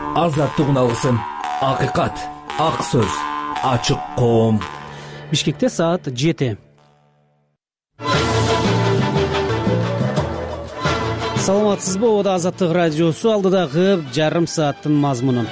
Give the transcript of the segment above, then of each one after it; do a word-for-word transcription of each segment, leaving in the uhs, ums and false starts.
азаттык алсын. Акыйкат, ак сөз, ачык коом. Бишкекте саат жети. Саламатсызбы, ода Азаттык радиосу алдыдагы жарым сааттын мазмуну.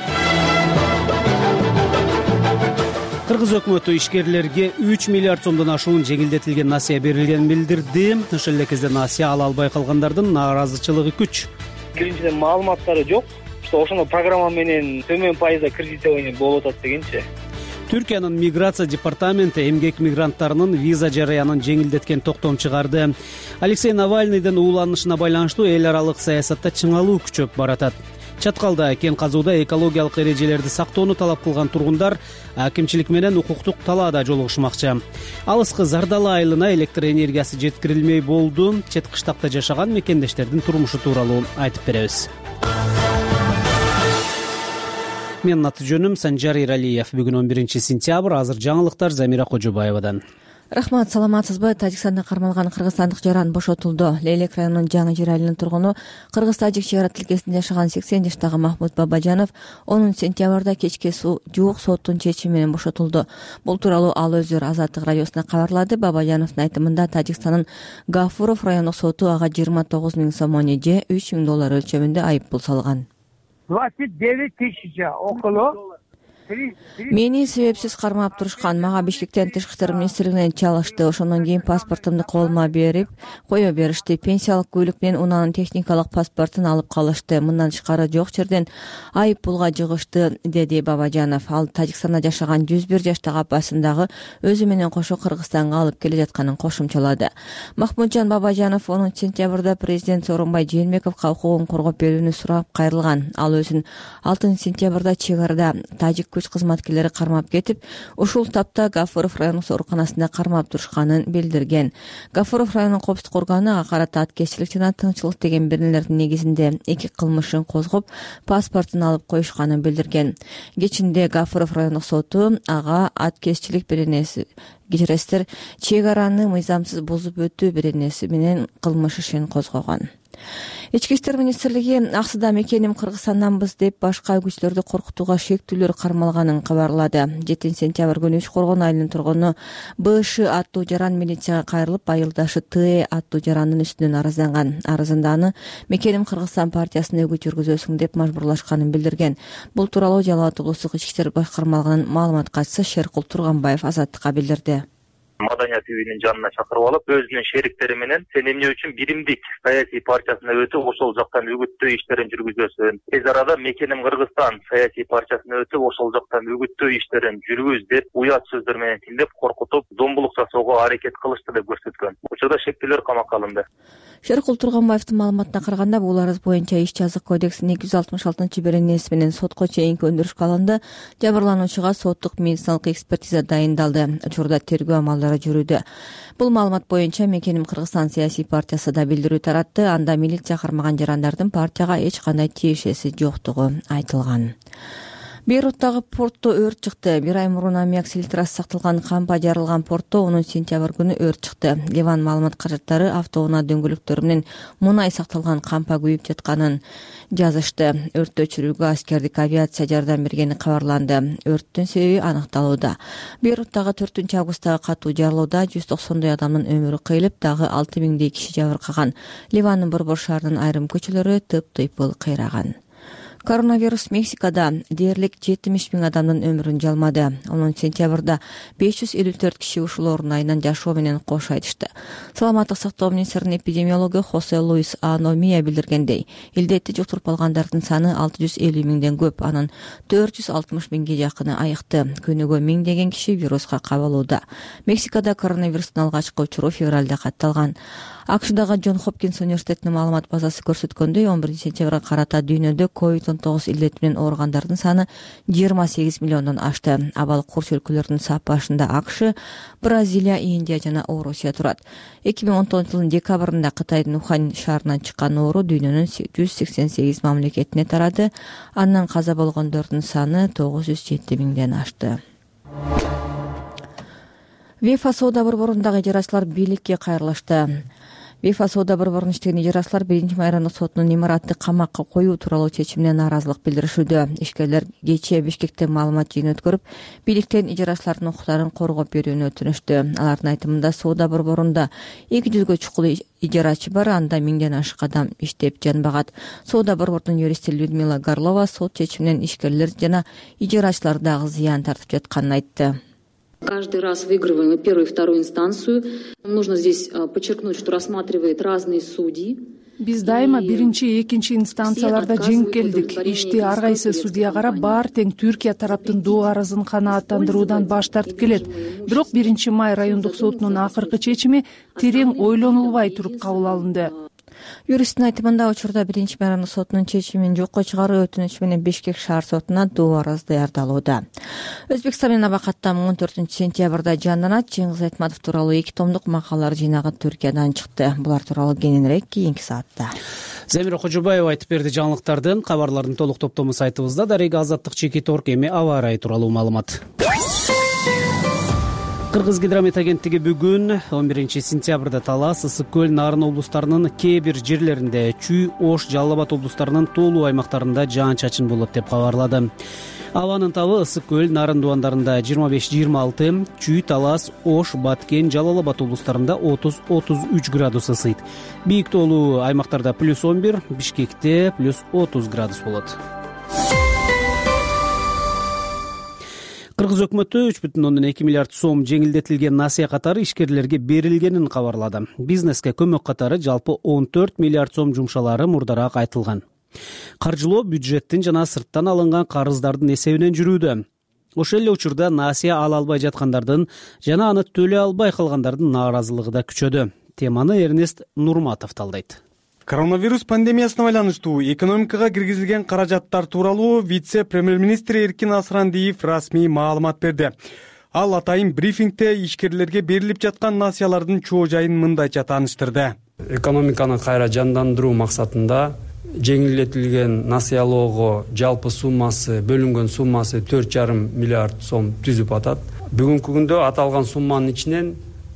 Кыргыз өкмөтү ишкерлерге үч миллиард сомдон ашуун жеңилдетилген насыя берилгенин билдирди. Ошол эле кезде насыя ала албай калгандардын нааразычылыгы күч. Биринчиден маалыматтары жок. Ошондо программа менен төмөн пайызда кредитование болуп атат дегенчи. Түркиянын миграция департаменти эмгек мигранттарынын виза жараянын жеңилдеткен токтом чыгарды. Алексей Навальныйдын ууланышына байланыштуу эл аралык саясатта чыңалуу күчөп баратат. Чаткалда кен казууда экологиялык эрежелерди сактоону талап кылган тургундар акимчилик менен укуктук талаада жолугушмакчы. Алыскы Зардала айылына электр энергиясы жеткирилмей болду. Чет кыштакта жашаган мекендештердин турмушу тууралуу айтып беребиз. Менин аты жөнүм Санжар Иралиев. Бүгүн он биринчи сентябрь. Азыр жаңылыктар Замира Кожобаевадан. Рахмат, саламатсызбы? Тажикстанда кармалган кыргызстандык жаран бошотулду. Лейлек районунун Жаңы Жер айылынын тургуну Кыргыз-Тажик чек ара тилкесинде жашаган сексен жаштагы Махмут Бабажанов онун сентябрда кечке жуук соттун чечими менен бошотулду. Бул тууралуу ал өзү Азаттык радиосуна кабарлады. Бабажановдун айтымында Тажикстандын Гафуров райондук соту ага жыйырма тогуз миң сомони же үч миң доллар өлчөмүндө айып пул салган. двадцать девять тысяч около. Мени себепсиз кармап турушкан. Мага Бишкектен тышкы иштер министрлигинен чалышты. Ошондон кийин паспортумду колума берип, кое беришти. Пенсиялык күүлүк менен унаанын техникалык паспортун алып калышты. Мындан тышкары жок жерден айып пулга жыгышты, деди Бабажанов. Ал Тажикстанда жашаган жүз бир жаштагы апасын дагы өзү менен кошо Кыргызстанга алып келе жатканын кошумчалады. Махмутжан Бабажанов онун сентябрда президент Сооронбай Жээнбековго укугун коргоп берүүнү сурап кайрылган. Ал өзүн алтынчы сентябрда чек арада тажик күч кызматкерлери кармап кетип, ушул тапта Гафуров райондук ооруканасында кармап турушканын билдирген. Гафуров районунун коопсуздук органы ага карата аткезчилик жана тыңчылык деген беренелердин негизинде эки кылмышын козгоп, паспортун алып коюшканын билдирген. Кечинде Гафуров райондук соту ага аткезчилик беренеси кечиресиздер, чек араны мыйзамсыз бузуп өтүү беренеси менен кылмыш ишин козгогон. Ички иштер министрлиги аксыда мекеним Кыргызстанданбыз деп башка күчлөрдү коркутууга шектүүлөр кармалганын кабарлады. жетинчи сентябрь күнү Үч Коргон айылынын тургуну Б Ш аттуу жаран милицияга кайрылып, айылдашы Т аттуу жарандын үстүнөн арызданган. Арызында аны мекеним Кыргызстан партиясына өгүт жүргүзөсүң деп мажбурлашканын билдирген. Бул тууралуу Жалал Абад облустук ички иштер башкармалыгынын маалымат катчысы Шеркул Турганбаев Азаттыкка билдирди. Маданият үйүнүн жанына чакырып алып, өзүнүн шериктери менен сен эмне үчүн биримдик саясий партиясына өтүп, ошол жактан үгүттөө иштерин жүргүзөсүң. Тез арада мекеним Кыргызстан саясий партиясына өтүп, ошол жактан үгүттөө иштерин жүргүз деп уят сөздөр менен тилдеп коркутуп, зомбулук жасоого аракет кылышты деп көрсөткөн. Учурда шектүүлөр камакка алынды. Шеркул Турганбаевдин маалыматына караганда, бул арыз боюнча иш жазык кодексинин эки жүз алтымыш алтынчы беренеси менен сотко чейинки өндүрүшкө алынды. Жабырлануучуга соттук медициналык экспертиза дайындалды. Учурда тергөө амалдары жүрүүдө. Бул маалымат боюнча мекеним Кыргызстан саясий партиясы да билдирүү таратты. Анда милиция кармаган жарандардын партияга эч кандай тиешеси жоктугу айтылган. Бейруттагы портто өрт чыкты. Бир ай мурун аммиак селитрасы сакталган кампа жарылган портто онун сентябрь күнү өрт чыкты. Ливан маалымат каражаттары автоунаа дөңгөлөктөрү менен мунай сакталган кампа күйүп жатканын жазышты. Өрттү өчүрүүгө аскердик авиация жардам бергени кабарланды. Өрттүн себеби аныкталууда. Бейруттагы төртүнчү августтагы катуу жарылууда жүз токсондой адамдын өмүрү кыйылып, дагы алты миңдей киши жабыркаган. Ливандын борбор шаарынын айрым көчөлөрү тып-тыйпыл кыйраган. Коронавирус Мексикада дээрлик жетимиш миң адамдын өмүрүн жалмады. онун сентябрда беш жүз элүү төрт киши ушул оорунун айынан жашоо менен кош айтышты. Саламаттык сактоо министринин эпидемиологу Хосе Луис Аномия билдиргендей, илдетти жуктуруп алгандардын саны алты жүз элүү миңден көп, анын төрт жүз алтымыш миңге жакыны айыкты. Күнүгө миңдеген киши вируска кабылууда. Мексикада коронавирустун алгачкы учуру февралда катталган. АКШдагы Джон Хопкинс университетинин маалымат базасы көрсөткөндөй, он биринчи сентябрга карата дүйнөдө ковид он тогуз илдети менен ооругандардын саны жыйырма сегиз миллиондон ашты. Абал курч өлкөлөрдүн сап башында АКШ, Бразилия, Индия жана Орусия турат. эки миң он тогузунчу жылдын декабрында Кытайдын Ухань шаарынан чыккан оору дүйнөнүн жүз сексен сегиз мамлекетине тарады. Андан каза болгондордун саны тогуз жүз жети миңден ашты. ВЕФА соода борборундагы ижарачылар бийликке кайрылышты. ВИФА соода борборунун иштеген ижарачылар биринчи майрандык сотунун имаратты камакка коюу тууралуу чечимине нааразылык билдиришүүдө. Ишкерлер кечээ Бишкекте маалымат жыйын өткөрүп, бийликтен ижарачылардын укуктарын коргоп берүүнү өтүнүштү. Алардын айтымында соода борборунда эки жүзгө чукул ижарачы бар, анда миңден ашык адам иштеп жанбагат. Соода борборунун юристи Людмила Горлова сот чечиминен ишкерлер жана ижарачылар дагы зыян тартып жатканын айтты. Каждый раз выигрываем и первую, и вторую инстанцию. Нужно здесь подчеркнуть, что рассматривает разные судьи. Биз дайыма биринчи, экинчи инстанцияларда жеңип келдик. Ишти ар кайсы судья карап, баар тең Түркия тараптын доо арызын канааттандыруудан баш тартып келет. Бирок биринчи май райондук сотунун акыркы чечими терең ойлонулбай туруп кабыл алынды. Юристтин айтымында учурда биринчи майрандык сотунун чечимин жокко чыгаруу өтүнүчү менен Бишкек шаар сотуна доо арыз даярдалууда. Өзбекстан менен абакаттан он төртүнчү сентябрда жанданат Чыңгыз Айтматов тууралуу эки томдук макалалар жыйнагы Түркиядан чыкты. Булар тууралуу кененирээк кийинки саатта. Замира Кожобаева айтып берди жаңылыктардын. Кабарлардын толук топтому сайтыбызда. Дарега Азаттык Чекит орг эми аба ырайы тууралуу маалымат. Кыргыз гидромет агенттиги бүгүн он биринчи сентябрда Талас, Ысык көл, Нарын облустарынын кээ бир жерлеринде, Чүй, Ош, Жалал Абад облустарынын тоолуу аймактарында жаан-чачын болот деп кабарлады. Абанын табы Ысык көл, Нарын дубандарында жыйырма беш жыйырма алты, Чүй, Талас, Ош, Баткен, Жалал Абад облустарында отуз отуз үч градус ысыйт. Бийик тоолуу аймактарда плюс он бир, Бишкекте плюс отуз градус болот. Кыргыз өкмөтү үч бүтүн ондон эки миллиард сом жеңилдетилген насыя катары ишкерлерге берилгенин кабарлады. Бизнеске көмөк катары жалпы он төрт миллиард сом жумшалары мурдараак айтылган. Каржылоо бюджеттин жана сырттан алынган карыздардын эсебинен жүрүүдө. Ошол эле учурда насыя ала албай жаткандардын жана аны төлөй албай калгандардын нааразылыгы да күчөдү. Теманы Эрнест Нурматов талдайт. Коронавирус пандемиясына байланыштуу экономикага киргизилген каражаттар тууралуу вице-премьер-министр Эркин Асрандиев расмий маалымат берди. Ал атайын брифингде ишкерлерге берилип жаткан насыялардын чоо жайын мындайча тааныштырды. Экономиканы кайра жандандыруу максатында жеңилдетилген насыялоого жалпы суммасы, бөлүнгөн суммасы төрт жарым миллиард сом түзүп атат. Бүгүнкү күндө аталган сумманын ичинен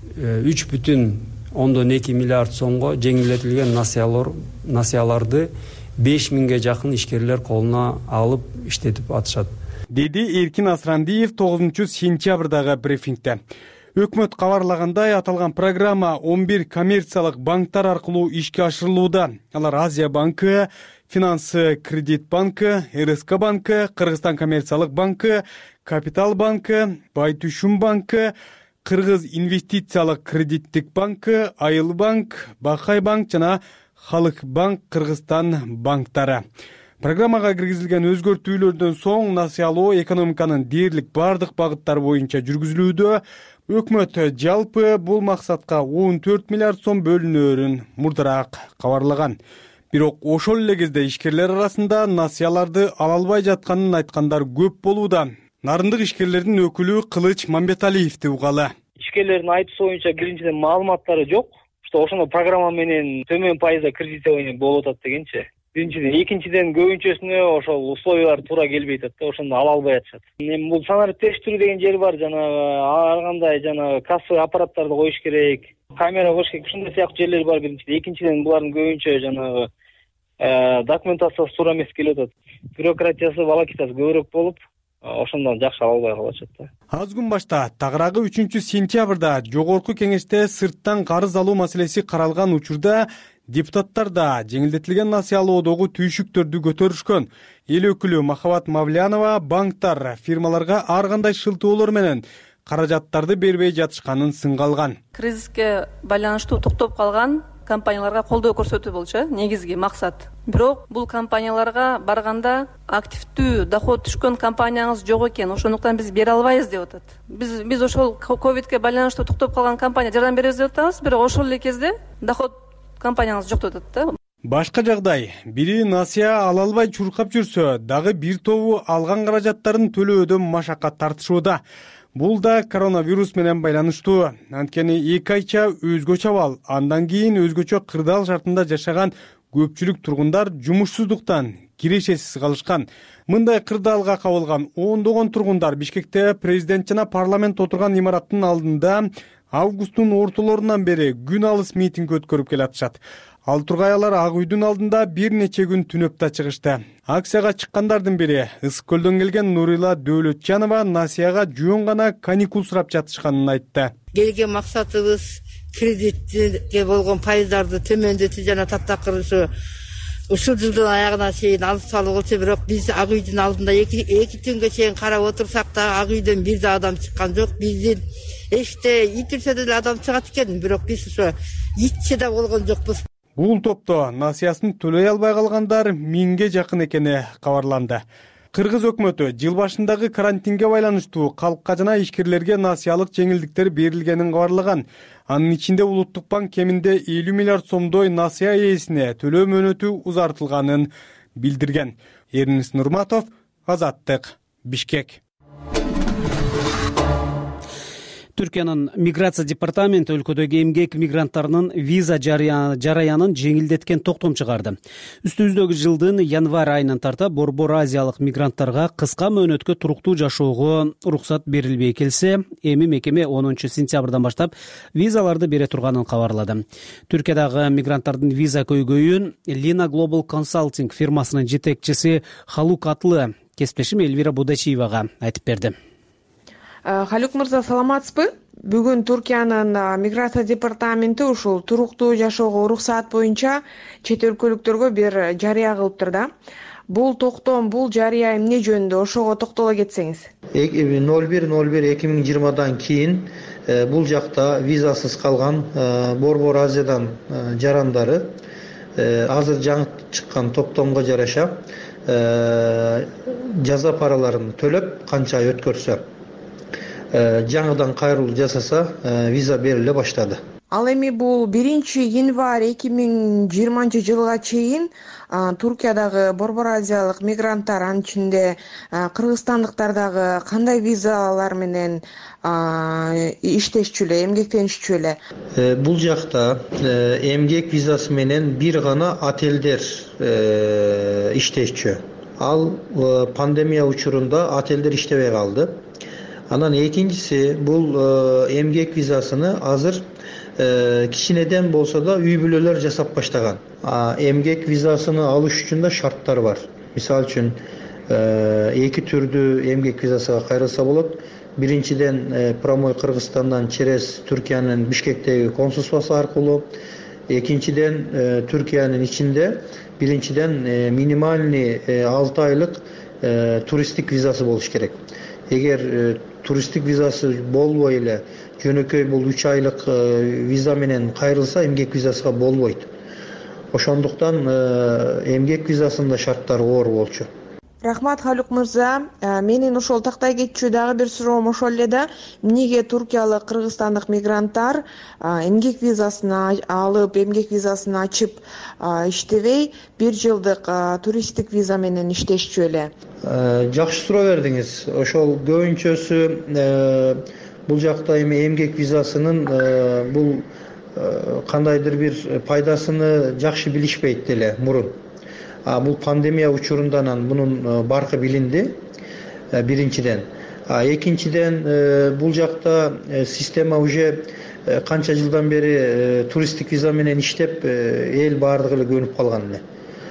үч бүтүн ондон эки миллиард сомго жеңилдетилген насыялар насыяларды беш миңге жакын ишкерлер колуна алып иштетип атышат, деди Эркин Асрандиев тогузунчу сентябрдагы брифингде. Өкмөт кабарлагандай, аталган программа он бир коммерциялык банктар аркылуу ишке ашырылууда. Алар Азия банкы, Финанс Кредит банкы, РСК банкы, Кыргызстан коммерциялык банкы, Капитал банкы, Байтүшүм банкы, Кыргыз инвестициялык кредиттик банкы, Айыл банк, Бакай банк жана Халык банк Кыргызстан банктары. Программага киргизилген өзгөртүүлөрдөн соң насыялоо экономиканын дээрлик бардык багыттары боюнча жүргүзүлүүдө. Өкмөт жалпы бул максатка он төрт миллиард сом бөлүнөөрүн мурдараак кабарлаган. Бирок ошол эле кезде ишкерлер арасында насыяларды ала албай жатканын айткандар көп болууда. Нарындык ишкерлердин өкүлү Кылыч Мамбеталиевди угалы. Ишкерлердин айтуусу боюнча биринчиден маалыматтары жок, что ошондо программа менен төмөн пайызда кредитование болуп атат дегенчи. Биринчиден, экинчиден көбүнчөсүнө ошол условиялар туура келбей атат да, ошондо ала албай атышат. Эми бул санарип тештирүү деген жер бар, жанагы ар кандай жанагы кассовый аппараттарды коюш керек, камера коюш керек, ушундай сыяктуу жерлер бар биринчиден. Экинчиден, булардын көбүнчө жанагы документациясы туура эмес келип атат. Бюрократиясы балакитасы көбүрөөк болуп, ошондон жакшы ала албай калышат да. Аз күн башта тагыраагы үчүнчү сентябрда жогорку кеңеште сырттан карыз алуу маселеси каралган учурда депутаттар да жеңилдетилген насыялоодогу түйшүктөрдү көтөрүшкөн. Эл өкүлү Махабат Мавлянова банктар фирмаларга ар кандай шылтоолор менен каражаттарды бербей жатышканын сынга алган. Кризиске байланыштуу токтоп калган компанияларга колдоо көрсөтүү болчу негизги максат. Бирок бул компанияларга барганда активдүү доход түшкөн компанияңыз жок экен, ошондуктан биз бере албайбыз деп атат. Биз биз ошол ковидке байланыштуу токтоп калган компания жардам беребиз деп атабыз, бирок ошол эле кезде доход компанияңыз жок деп атат да. Башка жагдай, бири насыя ала албай чуркап жүрсө, дагы бир тобу алган каражаттарын төлөөдөн машакат тартышууда. Бул да коронавирус менен байланыштуу. Анткени эки айча өзгөчө абал, андан кийин өзгөчө кырдаал шартында жашаган көпчүлүк тургундар жумушсуздуктан кирешесиз калышкан. Мындай кырдаалга кабылган ондогон тургундар Бишкекте президент жана парламент отурган имараттын алдында августтун ортолорунан бери күн алыс митинг өткөрүп келатышат. Ал тургай Ак үйдүн алдында бир нече күн түнөп да чыгышты. Акцияга чыккандардын бири Ысык көлдөн келген Нурила Дөөлөтжанова Насияга жөн гана каникул сурап жатышканын айтты. Келген максатыбыз кредитке болгон пайыздарды төмөндөтүү жана таптакырышы ушул жылдын аягына чейин алып салуу болчу, бирок биз Ак үйдүн алдында эки эки түнгө чейин карап отурсак да Ак үйдөн бир да адам чыккан жок. Биздин эшикте итирсе деле адам чыгат экен, бирок биз ошо итче да болгон жокпуз. Бул топто насыясын төлөй албай калгандар миңге жакын экени кабарланды. Кыргыз өкмөтү жыл башындагы карантинге байланыштуу калкка жана ишкерлерге насыялык жеңилдиктер берилгенин кабарлаган. Анын ичинде Улуттук банк кеминде элүү миллиард сомдой насыя ээсине төлөө мөөнөтү узартылганын билдирген. Эрнис Нурматов, Азаттык, Бишкек. Түркиянын миграция департаменти өлкөдөгү эмгек мигранттарынын виза жараянын жеңилдеткен токтом чыгарды. Үстүбүздөгү жылдын январь айынан тарта Борбор Азиялык мигранттарга кыска мөөнөткө туруктуу жашоого уруксат берилбей келсе, эми мекеме онунчу сентябрдан баштап визаларды бере турганын кабарлады. Түркиядагы мигранттардын виза көйгөйүн Lina Global Consulting фирмасынын жетекчиси Халук Атлы кесиптешим Эльвира Будачиевага айтып берди. Халук мырза, саламатсызбы? Бүгүн Түркиянын миграция департаменти ушул туруктуу жашоого уруксаат боюнча чет өлкөлүктөргө бир жарыя кылыптыр да. Бул токтом, бул жарыя эмне жөнүндө, ошого токтоло кетсеңиз. ноль бир ноль бир эки миң жыйырмадан кийин бул жакта визасыз калган Борбор Азиядан жарандары азыр жаңы чыккан токтомго жараша жаза параларын төлөп канча ай өткөрсө жаңыдан кайрылуу жасаса виза бериле баштады. Ал эми бул биринчи январь эки миң жыйырманчы жылга чейин Туркиядагы Борбор Азиялык мигранттар, анын ичинде кыргызстандыктар дагы кандай визалар менен иштешчү эле, эмгектенишчү эле? Бул жакта эмгек визасы менен бир гана отелдер иштешчү. Ал пандемия учурунда отелдер иштебей калды. Анан экинчиси бул эмгек визасыны азыр кичинеден болсо да үй бүлөлөр жасап баштаган. Эмгек визасыны алыш үчүн да шарттар бар. Мисалы үчүн эки түрдүү эмгек визасына кайрылса болот. Биринчиден прямой Кыргызстандан через Түркиянын Бишкектеги консулствосу аркылуу, экинчиден Түркиянын ичинде биринчиден минимальный алты айлык туристтик визасы болуш керек. Эгер туристтик визасы болбой эле жөнөкөй бул үч айлык виза менен кайрылса, эмгек визасына болбойт. Ошондуктан эмгек визасында шарттары оор болчу. Рахмат, Халук мырза. Менин ошол тактай кетчү дагы бир суроом ошол эле да. Эмнеге туркиялык, кыргызстандык мигранттар эмгек визасын алып, эмгек визасын ачып иштебей, бир жылдык туристтик виза менен иштешчү эле? Жакшы суроо бердиңиз. Ошол көбүнчөсү бул жакта эми эмгек визасынын бул кандайдыр бир пайдасыны жакшы билишпейт деле мурун. Бул пандемия учурундан бунун баркы билинди биринчиден. Экинчиден бул жакта система уже канча жылдан бери туристтик виза менен иштеп эл баардыгы эле көнүп калган эле.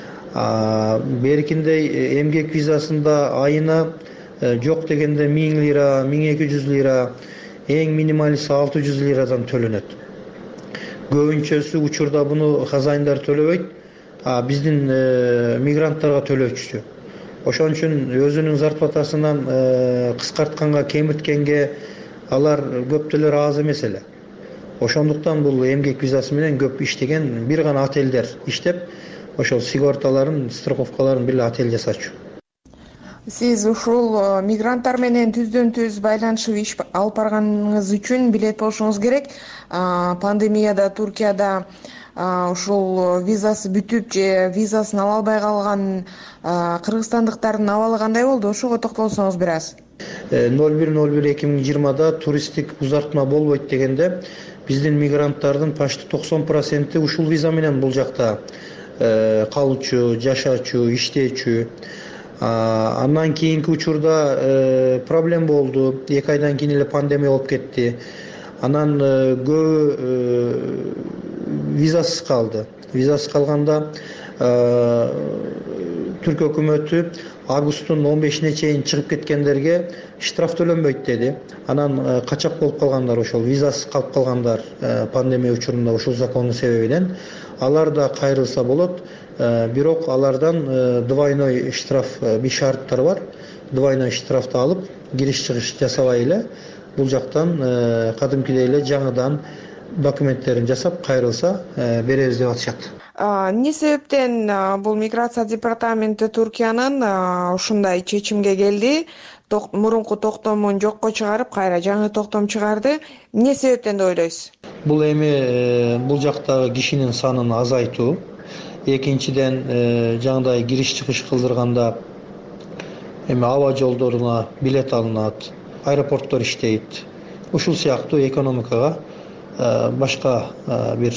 Беркиндей эмгек визасында айына жок дегенде миң лира, миң эки жүз лира, эң минималиси алты жүз лирадан төлөнөт. Көбүнчөсү учурда буну хазайындар төлөбөйт, биздин мигранттарга төлөчү. Ошон үчүн өзүнүн зарплатасынан кыскартканга, кемирткенге алар көптөлөр аз эмес эле. Ошондуктан бул эмгек визасы менен көп иштеген бир гана отелдер иштеп, ошол сигорталарын, страховкаларын бир отель жасачу. Сиз ушул мигранттар менен түздөн-түз байланышып иш алып барганыңыз үчүн билет болушуңуз керек. Пандемияда Туркияда ушул визасы бүтүп же визасын ала албай калган кыргызстандыктардын абалы кандай болду? Ошого токтолсоңуз бир аз. ноль бир ноль бир эки миң жыйырмада туристтик узартма болбойт дегенде биздин мигранттардын почти токсон проценти ушул виза менен бул жакта калуучу, жашачу, иштечү. Андан кийинки учурда проблем болду. эки айдан кийин эле пандемия болуп кетти. Анан көбү визасыз калды. Визасыз калганда Түркия өкмөтү августтун он бешине чейин чыгып кеткендерге штраф төлөнбөйт деди. Анан качак болуп калгандар, ошол визасыз калып калгандар пандемия учурунда ушул закондун себебинен алар да кайрылса болот. Бирок алардан двойной штраф бир шарттар бар. Двойной штрафты алып кириш чыгыш жасабай эле бул жактан кадимкидей эле жаңыдан документтерин жасап кайрылса беребиз деп атышат. Эмне себептен бул миграция департаменти Туркиянын ушундай чечимге келди? Мурунку токтомун жокко чыгарып, кайра жаңы токтом чыгарды. Эмне себептен деп ойлойсуз? Бул эми бул жактагы кишинин санын азайтуу. Экинчиден жаңыдай кириш чыгыш кылдырганда эми аба жолдоруна билет алынат, аэропорттор иштейт. Ушул сыяктуу экономикага башка бир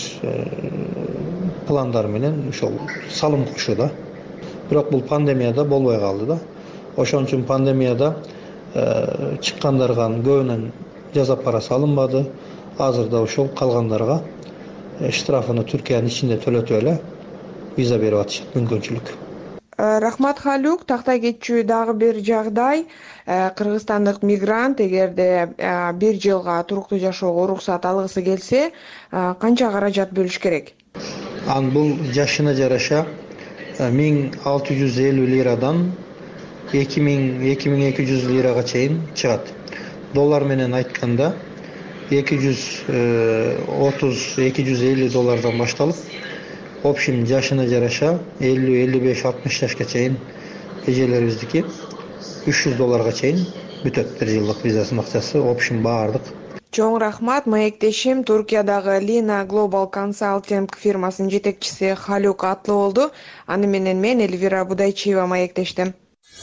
пландар менен ошол салым кошууда. Бирок бул пандемияда болбой калды да. Ошон үчүн пандемияда чыккандарга көбүнөн жаза парасы алынбады. Азырда ошол калгандарга штрафыны Түркиянын ичинде төлөтүп эле виза берип атышат, мүмкүнчүлүк. Рахмат Халюк, такта кетчү дагы бир жагдай. Кыргызстандык мигрант эгерде бир жылга туруктуу жашоого уруксат алгысы келсе, канча каражат бөлүш керек? Ан бул жашына жараша миң алты жүз элүү лирадан эки миң эки жүз лирага чейин чыгат. Доллар менен айтканда эки жүз отуз эки жүз элүү доллардан башталып, общем жашына жараша элүү элүү беш алтымыш жашка чейин эжелерибиздики үч жүз долларга чейин бүтөт бир жылдык визасынын акчасы, общем баардык. Чоң рахмат. Маектешим Туркиядагы Lina Global Consulting фирмасынын жетекчиси Халюк Атлы болду. Аны менен мен Эльвира Будайчиева маектештим.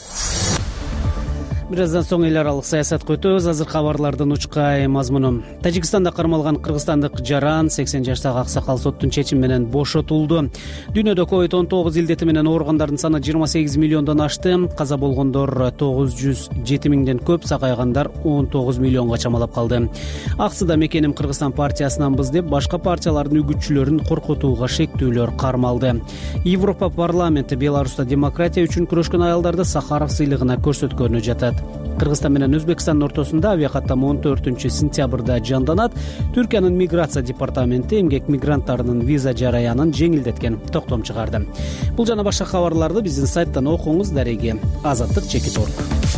Бир аздан соң эл аралык саясатка өтөбүз. Азыр кабарлардын учкай мазмуну. Тажикстанда кармалган кыргызстандык жаран сексен жаштагы аксакал соттун чечими менен бошотулду. Дүйнөдө ковид он тогуз илдети менен ооругандардын саны жыйырма сегиз миллиондон ашты. Каза болгондор тогуз жүз жети миңден көп, сакайгандар он тогуз миллионго чамалап калды. Аксыда мекеним Кыргызстан партиясынанбыз деп башка партиялардын үгүтчүлөрүн коркутууга шектүүлөр кармалды. Европа парламенти Беларуста демократия үчүн күрөшкөн аялдарды Сахаров сыйлыгына көрсөткөнү жатат. Кыргызстан менен Өзбекстандын ортосунда авиакаттама он төртүнчү сентябрда жанданат. Түркиянын миграция департаменти эмгек мигранттарынын виза жараянын жеңилдеткен токтом чыгарды. Бул жана башка кабарларды биздин сайттан окуңуз. Дареги Азаттык чекит орг.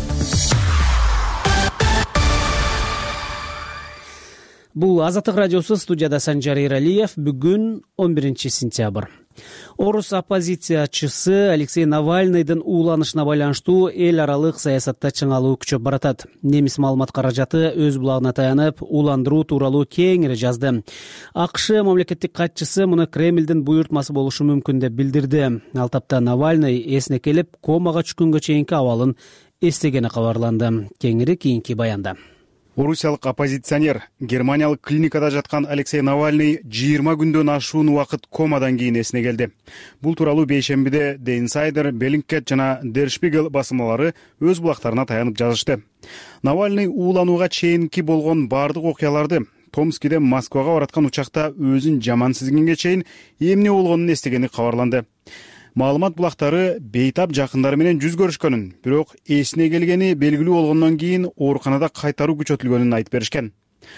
Бул Азаттык радиосу, студияда Санжар Эралиев. Бүгүн он биринчи сентябрь. Орус оппозициячысы Алексей Навальныйдын ууланышына байланыштуу эл аралык саясатта чыңалуу күчөп баратат. Немис маалымат каражаты өз булагына таянып, ууландыруу тууралуу кеңири жазды. АКШ мамлекеттик катчысы муну Кремлдин буйртмасы болушу мүмкүн деп билдирди. Ал тапта Навальный эсине келип, комага түшкөнгө чейинки абалын эстегени кабарланды. Кеңири кийинки баянда. Орусиялык оппозиционер, германиялык клиникада жаткан Алексей Навальный жыйырма күндөн ашуун убакыт комадан кийин эсине келди. Бул тууралуу бейшембиде The Insider, Bellingcat жана Der Spiegel басылмалары өз булактарына таянып жазышты. Навальный ууланууга чейинки болгон бардык окуяларды, Томскиден Москвага бараткан учакта өзүн жаман сезгенге чейин эмне болгонун эстегени кабарланды. Маалымат булактары бейтап жакындары менен жүз көрүшкөнүн, бирок эсине келгени белгилүү болгондон кийин ооруканада кайтаруу күчөтүлгөнүн айтып беришкен.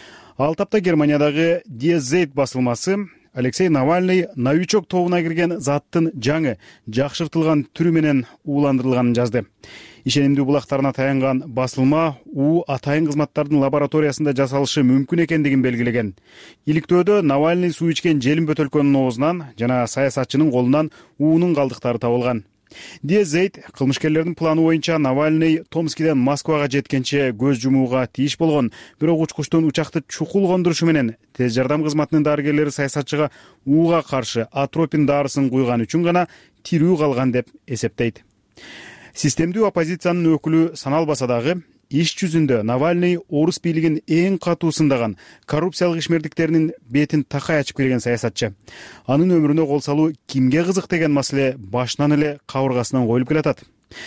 Ал тапта Германиядагы Die Zeit басылмасы Алексей Навальный новичок тобуна кирген заттын жаңы, жакшыртылган түрү менен ууландырылганын жазды. Ишенимдүү булактарына таянган басылма уу атайын кызматтардын лабораториясында жасалышы мүмкүн экендигин белгилеген. Иликтөөдө Навальный суу ичкен желим бөтөлкөнүн оозунан жана саясатчынын колунан уунун калдыктары табылган. Die Zeit кылмышкерлердин планы боюнча Навальный Томскиден Москвага жеткенче көз жумууга тийиш болгон, бирок учкучтун учакты чукул кондурушу менен тез жардам кызматынын дарыгерлери саясатчыга ууга каршы атропин дарысын куйган үчүн гана тирүү калган деп эсептейт. Системдүү оппозициянын өкүлү саналбаса дагы, иш жүзүндө Навальный орус бийлигин эң катуу сындаган, коррупциялык ишмердиктеринин бетин такай ачып келген саясатчы. Анын өмүрүнө кол салуу кимге кызык деген маселе башынан эле кабыргасынан коюлуп келатат.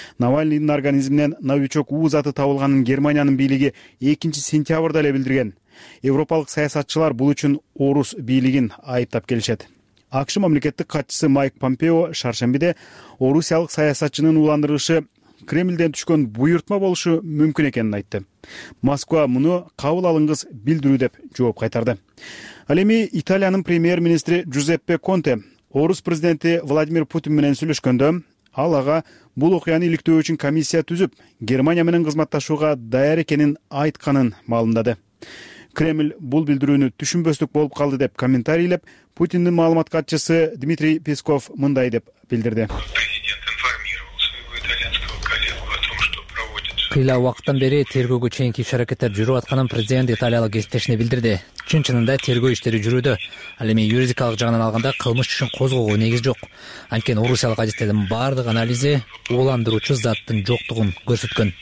Навальныйдын организминен новичок уу заты табылганын Германиянын бийлиги экинчи сентябрда эле билдирген. Европалык саясатчылар бул үчүн орус бийлигин айыптап келишет. АКШ мамлекеттик катчысы Майк Помпео шаршембиде орусиялык саясатчынын уландырышы Кремлден түшкөн буйртма болушу мүмкүн экенин айтты. Москва муну кабыл алыңыз билдирүү деп жооп кайтарды. Ал эми Италиянын премьер-министри Джузеппе Конте орус президенти Владимир Путин менен сүйлөшкөндө ал ага бул окуяны иликтөө үчүн комиссия түзүп, Германия менен кызматташууга даяр экенин айтканын маалымдады. Кремль бул билдирүүнү түшүнбөстүк болуп калды деп комментарийлеп, Путиндин маалымат катчысы Дмитрий Песков мындай деп билдирди. Кыйла убакыттан бери тергөөгө чейинки иш аракеттер жүрүп атканын президент италиялык кесиптешине билдирди. Чын чынында тергөө иштери жүрүүдө. Ал эми юридикалык жагынан алганда кылмыш ишин козгоого негиз жок. Анткени орусиялык адистердин бардык анализи ууландыруучу заттын жоктугун көрсөткөн.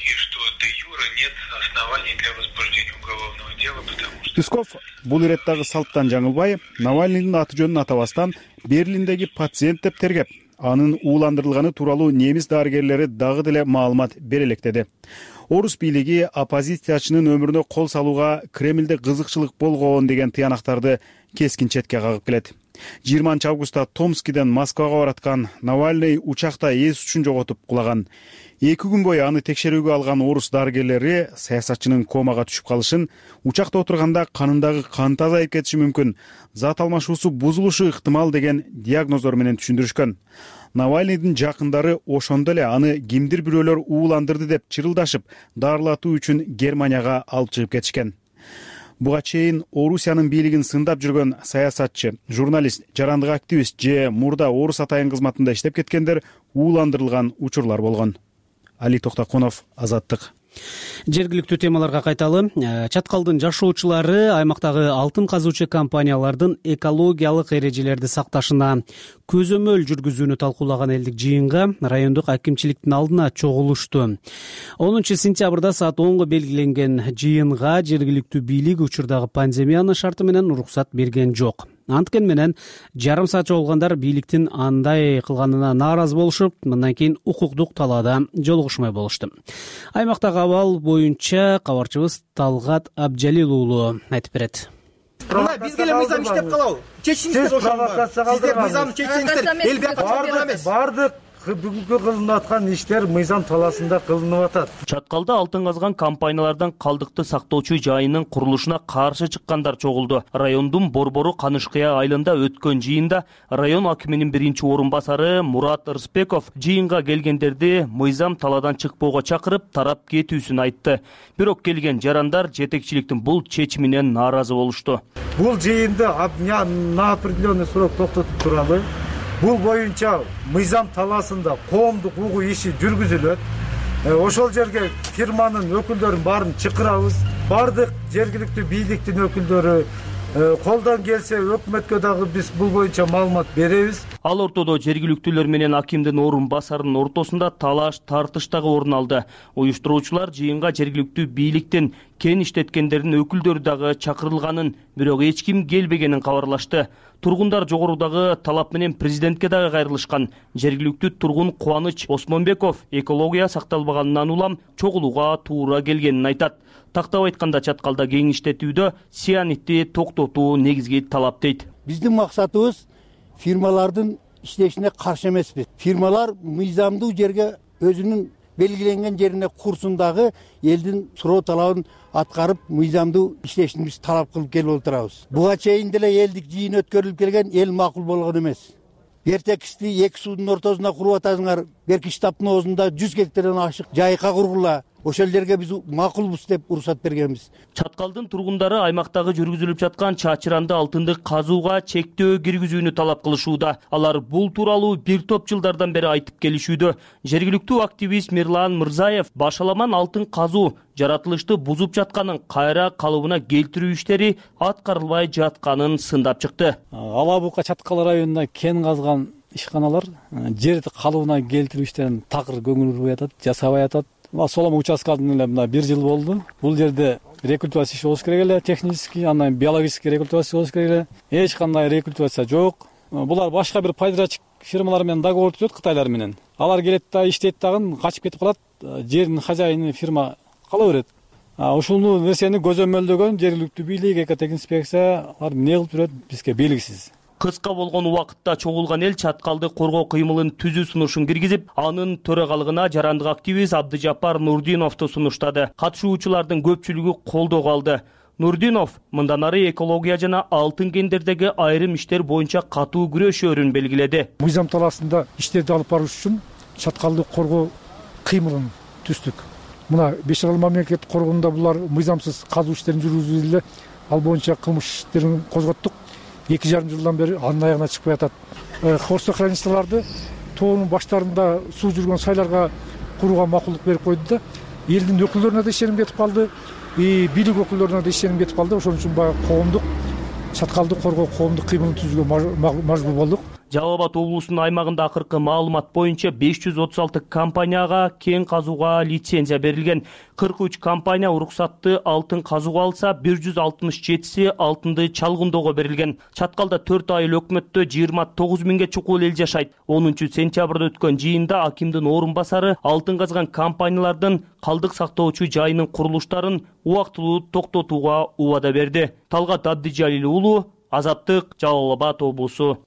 Песков бул иреттагы салттан жаңылбай, Навальныйдын аты жөнүн атабастан Берлиндеги пациент деп тергеп, анын ууландырылганы тууралуу немис дарыгерлери дагы деле маалымат бере электеди. Орус бийлиги оппозициячынын өмүрүнө кол салууга Кремлде кызыкчылык болгон деген тыянактарды кескин четке кагып келет. жыйырманчы августта Томскиден Москвага бараткан Навальный учакта эс үчүн жоготуп кулаган. Эки күн бою аны текшерүүгө алган орус дарыгерлери саясатчынын комага түшүп калышын, учакта отурганда канындагы кант азайып кетиши мүмкүн, зат алмашуусу бузулушу ыктымал деген диагноздор менен түшүндүрүшкөн. Навальныйдын жакындары ошондо эле аны кимдир бирөөлөр ууландырды деп чырылдашып, дарылатуу үчүн Германияга алып чыгып кетишкен. Буга чейин Орусиянын бийлигин сындап жүргөн саясатчы, журналист, жарандык активист же мурда орус атайын кызматында иштеп кеткендер ууландырылган учурлар болгон. Али Токтоконов, Азаттык. Жергиликтүү темаларга кайталы. Чаткалдын жашоочулары аймактагы алтын казуучу компаниялардын экологиялык эрежелерди сакташына көзөмөл жүргүзүүнү талкуулаган элдик жыйынга райондук акимчиликтин алдына чогулушту. онунчу сентябрда саат онго белгиленген жыйынга жергиликтүү бийлик учурдагы пандемиянын шарты менен уруксат берген жок. Анткени менен жарым саат чогулгандар бийликтин андай кылганына нааразы болушуп, мындан кийин укуктук талаада жолугушмай болушту. Аймактагы абал боюнча кабарчыбыз Талгат Абжалил уулу айтып берет. Мына бизге эле мыйзам иштеп калабы? Чечиңиздер ошону. Сиздер мыйзамды чечсеңиздер, эл бияка чоң эмес. Бардык бүгүнкү кылынып аткан иштер мыйзам талаасында кылынып атат. Чаткалда алтын казган компаниялардан калдыкты сактоочу жайынын курулушуна каршы чыккандар чогулду. Райондун Борбору Канышкыя айылында өткөн жыйында район акиминин биринчи орун басары Мурат Ырысбеков жыйынга келгендерди мыйзам талаадан чыкпоого чакырып, тарап кетүүсүн айтты. Бирок келген жарандар жетекчиликтин бул чечиминен нааразы болушту. Бул жыйында на определенный срок токтотуп туралы. Бул боюнча мыйзам талаасында коомдук угуу иши жүргүзүлөт. Ошол жерге фирманын өкүлдөрүн баарын чакырабыз. Бардык жергиликтүү бийликтин өкүлдөрү колдон келсе өкмөткө дагы биз бул боюнча маалымат беребиз. Ал ортодо жергиликтүүлөр менен акимдин орун басарынын ортосунда талаш тартыш дагы орун алды. Уюштуруучулар жыйынга жергиликтүү бийликтин кен иштеткендердин өкүлдөрү дагы чакырылганын, бирок эч ким келбегенин кабарлашты. Тургундар жогорудагы талап менен президентке дагы кайрылышкан. Жергиликтүү тургун Кубаныч Осмонбеков экология сакталбаганынан улам чогулууга туура келгенин айтат. Тактап айтканда Чаткалда кеңиштетүүдө сианитти токтотуу негизги талап дейт. Биздин максатыбыз фирмалардын иштешине каршы эмеспиз. Фирмалар мыйзамдуу жерге өзүнүн белгиленген жерине курсун дагы элдин суроо талабын аткарып, мыйзамдуу иштешин биз талап кылып келип отурабыз. Буга чейин деле элдик жыйын өткөрүлүп келген, эл макул болгон эмес. Эртекисти эки суудун ортосунда куруп атасыңар, берки штабтын оозунда жүз гектардан ашык жайка кургула. Ошол жерге биз макулбуз деп уруксат бергенбиз. Чаткалдын тургундары аймактагы жүргүзүлүп жаткан чачыранды алтынды казууга чектөө киргизүүнү талап кылышууда. Алар бул тууралуу бир топ жылдардан бери айтып келишүүдө. Жергиликтүү активист Мирлан Мырзаев башаламан алтын казуу жаратылышты бузуп жатканын, кайра калыбына келтирүү иштери аткарылбай жатканын сындап чыкты. Ала бука Чаткал районунда кен казган ишканалар жерди калыбына келтирүү иштерин такыр көңүл бурбай атат, жасабай атат. Солома участкасында эле мына бир жыл болду. Бул жерде рекультивация иши болуш керек эле, технический, андан биологический рекультивация болуш керек эле. Эч кандай рекультивация жок. Булар башка бир пайдачы фирмалар менен договор түзөт, Кытайлар менен. Алар келет да иштейт дагы качып кетип калат. Жердин хозяйыны фирма кала берет. ушул нерсени көзөмөлдөгөн жергиликтүү бийлик, экотехинспекция алар эмне кылып жүрөт бизге белгисиз. Кыска болгон убакытта чогулган эл чаткалды коргоо кыймылын түзүү сунушун киргизип, анын төрагалыгына жарандык активист Абдыжаппар Нурдиновду сунуштады. Катышуучулардын көпчүлүгү колдоо алды. Нурдинов мындан ары экология жана алтын кендердеги айрым иштер боюнча катуу күрөшөөрүн белгиледи. Мыйзам талаасында иштерди алып барыш үчүн чаткалды коргоо кыймылын түздүк. Мына беш арал мамлекет коргоонунда булар мыйзамсыз казуу иштерин жүргүзүүдө эле ал боюнча кылмыш иштерин козготтук. эки жарым жылдан бери анын аягына чыкпай атат. Хвостохранительстволорду тоонун баштарында суу жүргөн сайларга курууга макулдук берип койду да, элдин өкүлдөрүнө да ишеним кетип калды, бийлик өкүлдөрүнө да ишеним кетип калды. Ошон үчүн баягы коомдук чаткалды коргоо коомдук кыймылын түзүүгө мажбур болдук. Жалал Абад облусунун аймагында акыркы маалымат боюнча беш жүз отуз алты компанияга кен казууга лицензия берилген. кырк үч компания уруксатты алтын казууга алса, бир жүз алтымыш жетиси алтынды чалгындоого берилген. Чаткалда төрт айыл өкмөттө жыйырма тогуз миңге чукул эл жашайт. онунчу сентябрда өткөн жыйында акимдин орун басары алтын казган компаниялардын калдык сактоочу жайынын курулуштарын убактылуу токтотууга убада берди. Талгат Абдыжалил уулу, Азаттык, Жалал Абад облусу.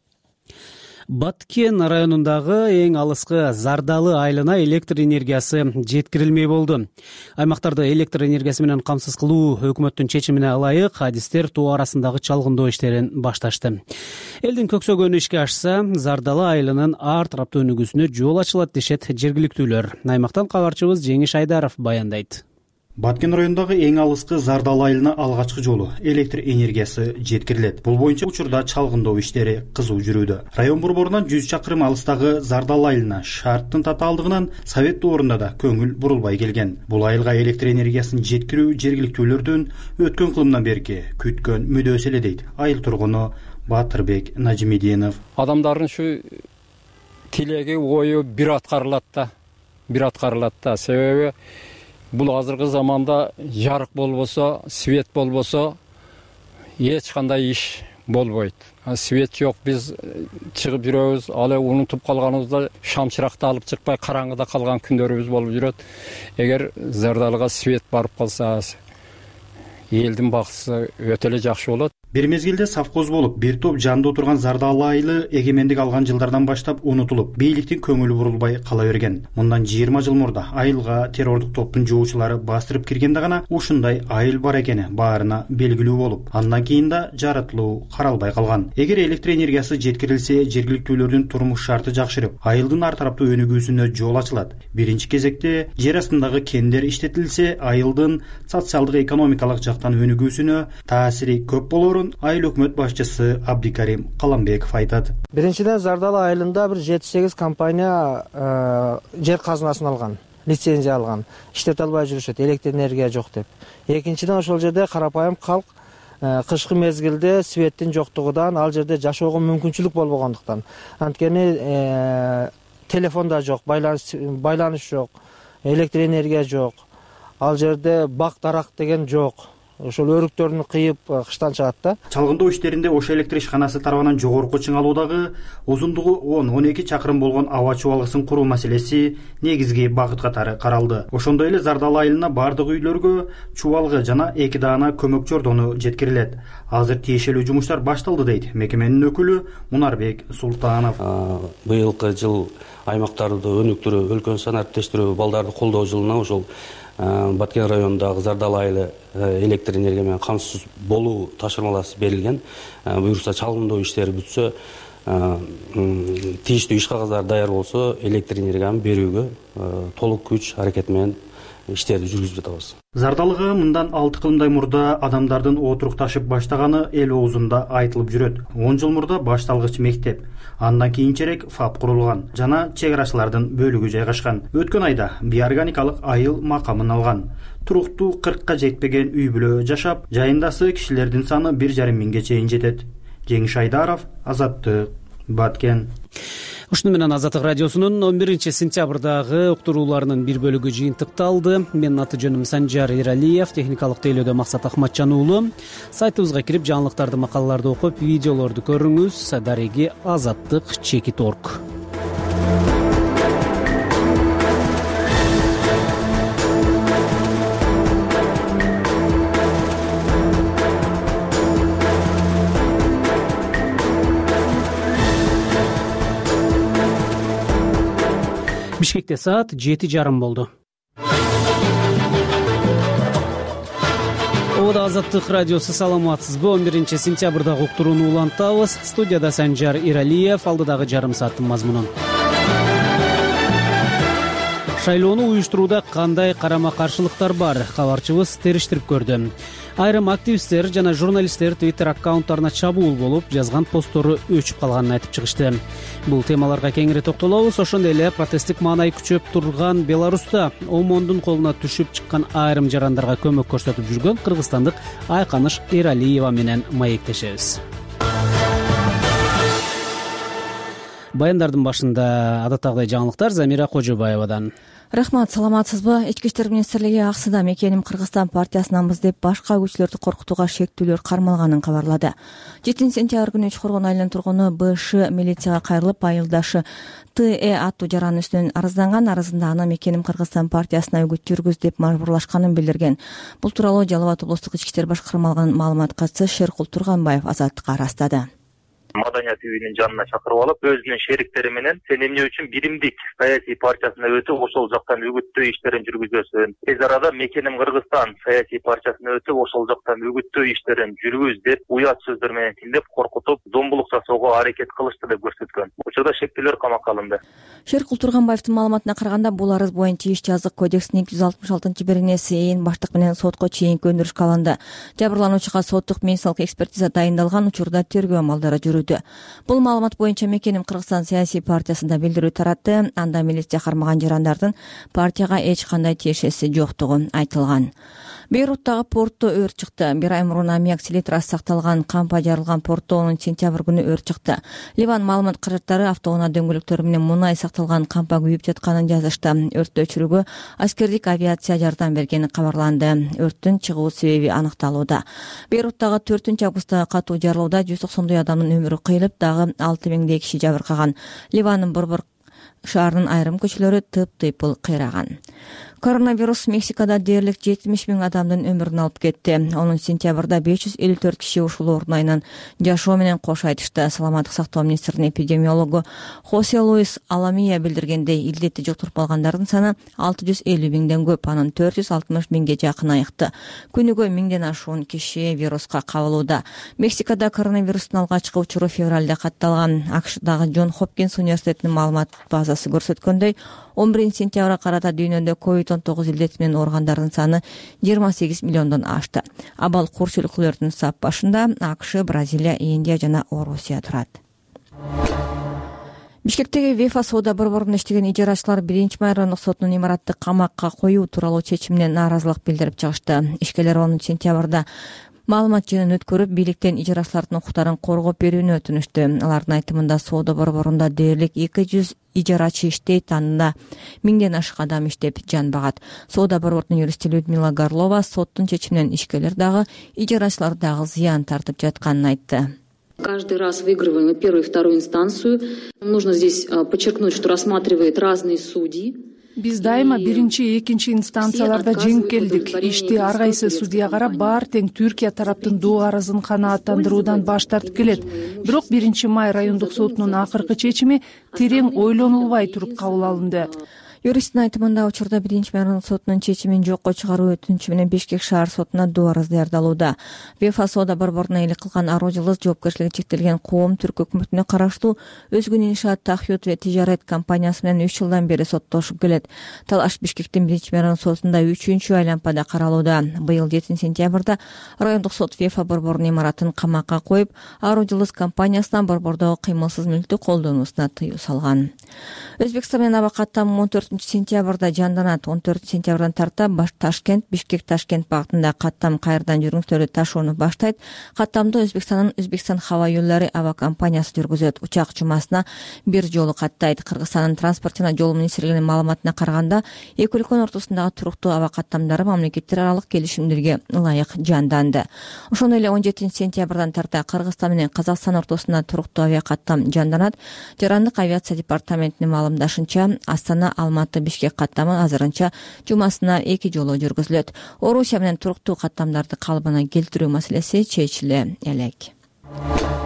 Баткен районундагы эң алыскы Зардалы айылына электр энергиясы жеткирилмей болду. Аймактарды электр энергиясы менен камсыз кылуу өкмөттүн чечимине ылайык адистер тоо арасындагы чалгындоо иштерин башташты. Элдин көксөгөнү ишке ашса, Зардалы айылынын ар тараптуу өнүгүүсүнө жол ачылат дешет жергиликтүүлөр. Аймактан кабарчыбыз Жеңиш Айдаров баяндайт. Баткен районундагы эң алыскы Зардалы айылына алгачкы жолу электр энергиясы жеткирилет. Бул боюнча учурда чалгындоо иштери кызуу жүрүүдө. Район борборунан жүз чакырым алыстагы Зардалы айылына шарттын татаалдыгынан совет доорунда да көңүл бурулбай келген. Бул айылга электр энергиясын жеткирүү жергиликтүүлөрдүн өткөн кылымдан берки күткөн мүдөөсү эле дейт айыл тургуну Батырбек Нажимидинов. Адамдардын ушу тилеги, ою бир аткарылат да, бир аткарылат да. Себеби бул азыркы заманда жарык болбосо, свет болбосо эч кандай иш болбойт. Свет жок, биз чыгып жүрөбүз, ал унутуп калганыбызда шамчыракты алып чыкпай караңгыда калган күндөрүбүз болуп жүрөт. Эгер Зардалыга свет барып калса, элдин бакысы өтө эле жакшы болот. Бир мезгилде совхоз болуп, бир топ жанды отурган Зардалы айылы эгемендик алган жылдардан баштап унутулуп, бийликтин көңүлү бурулбай кала берген. Мындан жыйырма жыл мурда айылга террордук топтун жоочулары бастырып киргенде гана ушундай айыл бар экени баарына белгилүү болуп, андан кийин да жаратылуу каралбай калган. Эгер электр энергиясы жеткирилсе, жергиликтүүлөрдүн турмуш шарты жакшырып, айылдын ар тараптуу өнүгүүсүнө жол ачылат. Биринчи кезекте жер астындагы кендер иштетилсе, айылдын социалдык экономикалык жактан өнүгүүсүнө таасири көп болорун айыл өкмөт башчысы Абдикарим Каламбеков айтат. Биринчиден Зардалы айылында бир жети сегиз компания жер казынасын алган, лицензия алган, иштете албай жүрүшөт, электр энергия жок деп. Экинчиден ошол жерде карапайым калк кышкы мезгилде светтин жоктугунан ал жерде жашоого мүмкүнчүлүк болбогондуктан, анткени телефон да жок, байланыш жок, электр энергия жок, ал жерде бак дарак деген жок. Ошол өрүктөрүн кыйып кыштан чыгат да. Чалгындоо иштеринде Ош электр ишканасы тарабынан жогорку чыңалуудагы узундугу он он эки чакырым болгон аба чубалгысын куруу маселеси негизги багыт катары каралды. Ошондой эле Зардалы айылына бардык үйлөргө чубалгы жана эки даана көмөк жордону жеткирилет. Азыр тиешелүү жумуштар башталды дейт мекеменин өкүлү Мунарбек Султанов. Быйылкы жыл аймактарды өнүктүрүү, өлкөнү санариптештирүү, балдарды колдоо жылына ошол Баткен районундагы Зардалы айылы электр энергия менен камсыз болуу тапшырмаласы берилген. Буюрса чалгындоо иштери бүтсө, тийиштүү иш кагаздары даяр болсо, электр энергияны берүүгө толук күч аракет менен иштерди жүргүзүп жатабыз. Зардалыга мындан алты кылымдай мурда адамдардын отурукташып баштаганы эл оозунда айтылып жүрөт. он жыл мурда башталгыч мектеп, андан кийинчерээк ФАП курулган жана чек арачылардын бөлүгү жайгашкан. Өткөн айда биорганикалык айыл макамын алган. Туруктуу кыркка жетпеген үй бүлө жашап, жайындасы кишилердин саны бир жарым миңге чейин жетет. Жеңиш Айдаров, Азаттык, Баткен. Ушуну менен Азаттык радиосунун он биринчи сентябрдагы уктурууларынын бир бөлүгү жыйынтыкталды. Менин аты жөнүм Санжар Эралиев, техникалык тейлөөдө Максат Акматжан уулу. Сайтыбызга кирип жаңылыктарды, макалаларды окуп, видеолорду көрүңүз. Дареги азаттык чекит точка орг. Бишкекте саат жети жарым болду. Ода Азаттык радиосу, саламатсызбы? он биринчи сентябрдагы уктурууну улантабыз. Студияда Санжар Иралиев, алдыдагы жарым сааттын мазмунун. Шайлоону уюштурууда кандай карама-каршылыктар бар? Кабарчыбыз териштирип көрдү. Айрым активисттер жана журналисттер Twitter аккаунттарына чабуул болуп, жазган посттору өчүп калганын айтып чыгышты. Бул темаларга кеңири токтолобуз. Ошондой эле протесттик маанай күчөп турган Беларуста ОМОНдун колуна түшүп чыккан айрым жарандарга көмөк көрсөтүп жүргөн кыргызстандык Айканыш Эралиева менен маектешебиз. Баяндардын башында адаттагыдай жаңылыктар Замира Кожобаевадан. Рахмат, саламатсызбы? Ички иштер министрлиги аксыда мекеним Кыргызстан партиясынанбыз деп башка күчлөрдү коркутууга шектүүлөр кармалганын кабарлады. жетинчи сентябрь күнү Чукургон айылынын тургуну БШ милицияга кайрылып, айылдашы ТЭ аттуу жаран үстүнөн арызданған. Арызында аны мекеним Кыргызстан партиясына үгүт жүргүз деп мажбурлашканын билдирген. Бул тууралуу Жалал Абад облустук ички иштер башкармалыгынын алган маалыматкачысы Шеркул Турганбаев Азаттыкка растады. Маданият үйүнүн жанына чакырып алып, өзүнүн шериктери менен сен эмне үчүн биримдик саясий партиясына өтүп, ошол жактан үгүттөө иштерин жүргүзөсүң. Тез арада мекеним Кыргызстан саясий партиясына өтүп, ошол жактан үгүттөө иштерин жүргүз деп уят сөздөр менен тилдеп коркутуп, зомбулук жасоого аракет кылышты деп көрсөткөн. Учурда шектүүлөр камакка алынды. Шеркул Турганбаевдин маалыматына караганда, бул арыз боюнча иш жазык кодексинин эки жүз алтымыш алтынчы беренеси ээн баштык менен сотко чейинки өндүрүшкө алынды. Жабырлануучуга соттук медициналык экспертиза дайындалган, учурда тергөө амалдары жүрүүдө. Бул маалымат боюнча мекеним Кыргызстан саясий партиясында билдирүү таратты. Анда милиция кармаган жарандардын партияга эч кандай тиешеси жоктугу айтылган. Бейруттагы портто өрт чыкты. Бир ай мурун аммиак селитрасы сакталган кампа жарылган портто он сентябрь күнү өрт чыкты. Ливан маалымат каражаттары автоунаа дөңгөлөктөрү менен мунай сакталган кампа күйүп жатканын жазышты. Өрттү өчүрүүгө аскердик авиация жардам бергени кабарланды. Өрттүн чыгуу себеби аныкталууда. Бейруттагы төртүнчү августтагы катуу жарылууда жүз токсондой адамдын өмүрү кыйылып, дагы алты миңдей киши жабыркаган. Ливандын борбор шаарынын айрым көчөлөрү тып-тыйпыл кыйраган. Коронавирус Мексикада дээрлик жетимиш миң адамдын өмүрүн алып кетти. он сентябрда беш жүз элүү төрт киши ушул оорунун айынан жашоо менен кош айтышты. Саламаттык сактоо министринин эпидемиологу Хосе Луис Аламия билдиргендей, илдетти жуктуруп алгандардын саны алты жүз элүү миңден көп, анын төрт жүз алтымыш миңге жакын айыкты. Күнүгө миңден ашуун киши вируска кабылууда. Мексикада коронавирустун алгачкы учуру февралда катталган. АКШдагы Джон Хопкинс университетинин маалымат базасы көрсөткөндөй, он биринчи сентябрга карата дүйнөдө ковид он тогуз илдети менен ооругандардын саны жыйырма сегиз миллиондон ашты. Абал курч өлкөлөрдүн сап башында АКШ, Бразилия, Индия жана Орусия турат. Бишкектеги ВЕФА соода борборунда иштеген ижарачылар биринчи май райондук сотунун имаратты камакка коюу тууралуу чечимине нааразылык билдирип чыгышты. Ишкерлер онунчу сентябрда маалымат жыйынын өткөрүп, бийликтен ижарачылардын укуктарын коргоп берүүнү өтүнүштү. Алардын айтымында соода борборунда дээрлик эки жүз ижарачы иштейт, анда миңден ашык адам иштеп жан багат. Соода борборунун юристи Людмила Горлова соттун чечиминен ишкерлер дагы, ижарачылар дагы зыян тартып жатканын айтты. Каждый раз выигрываем первую и вторую инстанцию. Нужно здесь подчеркнуть, что рассматривает разные судьи. Биз дайыма биринчи, экинчи инстанцияларда жеңип келдик. Ишти ар кайсы судья карап, баар тең Түркия тараптын доо арызын канааттандыруудан баш тартып келет. Бирок биринчи май райондук сотунун акыркы чечими терең ойлонулбай туруп кабыл алынды. Юристтин айтымында, учурда биринчи май райондук сотунун чечимин жокко чыгаруу өтүнүчү менен Бишкек шаар сотуна доо арыз даярдалууда. ВЕФА соода борборуна элек кылган аруу жылы жоопкерчилиги чектелген коом түрк өкмөтүнө караштуу Өзгүн иншаат Тахют ва Тижарет компаниясы менен үч жылдан бери соттошуп келет. Талаш Бишкектин биринчи май райондук сотунда үчүнчү айлампада каралууда. Быйыл жетинчи сентябрда райондук сот ВЕФА борборунун имаратын камакка коюп, аруу жылыс компаниясынан борбордогу кыймылсыз мүлктү колдонуусуна тыюу салган. Өзбекстан менен аба каттам он төртүнчү сентябрда жанданат. он төртүнчү сентябрдан тарта баш Ташкент, Бишкек Ташкент багытында каттам кайрадан жүргүнүштөрдү ташууну баштайт. Каттамды Өзбекстандын Өзбекстан хаба юллары аба компаниясы жүргүзөт. Учак жумасына бир жолу каттайт. Кыргызстандын транспорт жана жол министрлигинин маалыматына караганда, эки өлкөнүн ортосундагы туруктуу аба каттамдары мамлекеттер аралык келишимдерге ылайык жанданды. Ошондой эле он жетинчи сентябрдан тарта Кыргызстан менен Казакстан ортосунда туруктуу авиа каттам жанданат. Жарандык авиация департаментинин маалымдашынча, Астана Алматы Бишкек каттамы азырынча жумасына эки жолу жүргүзүлөт. Орусия менен туруктуу каттамдарды калыбына келтирүү маселеси чечиле элек.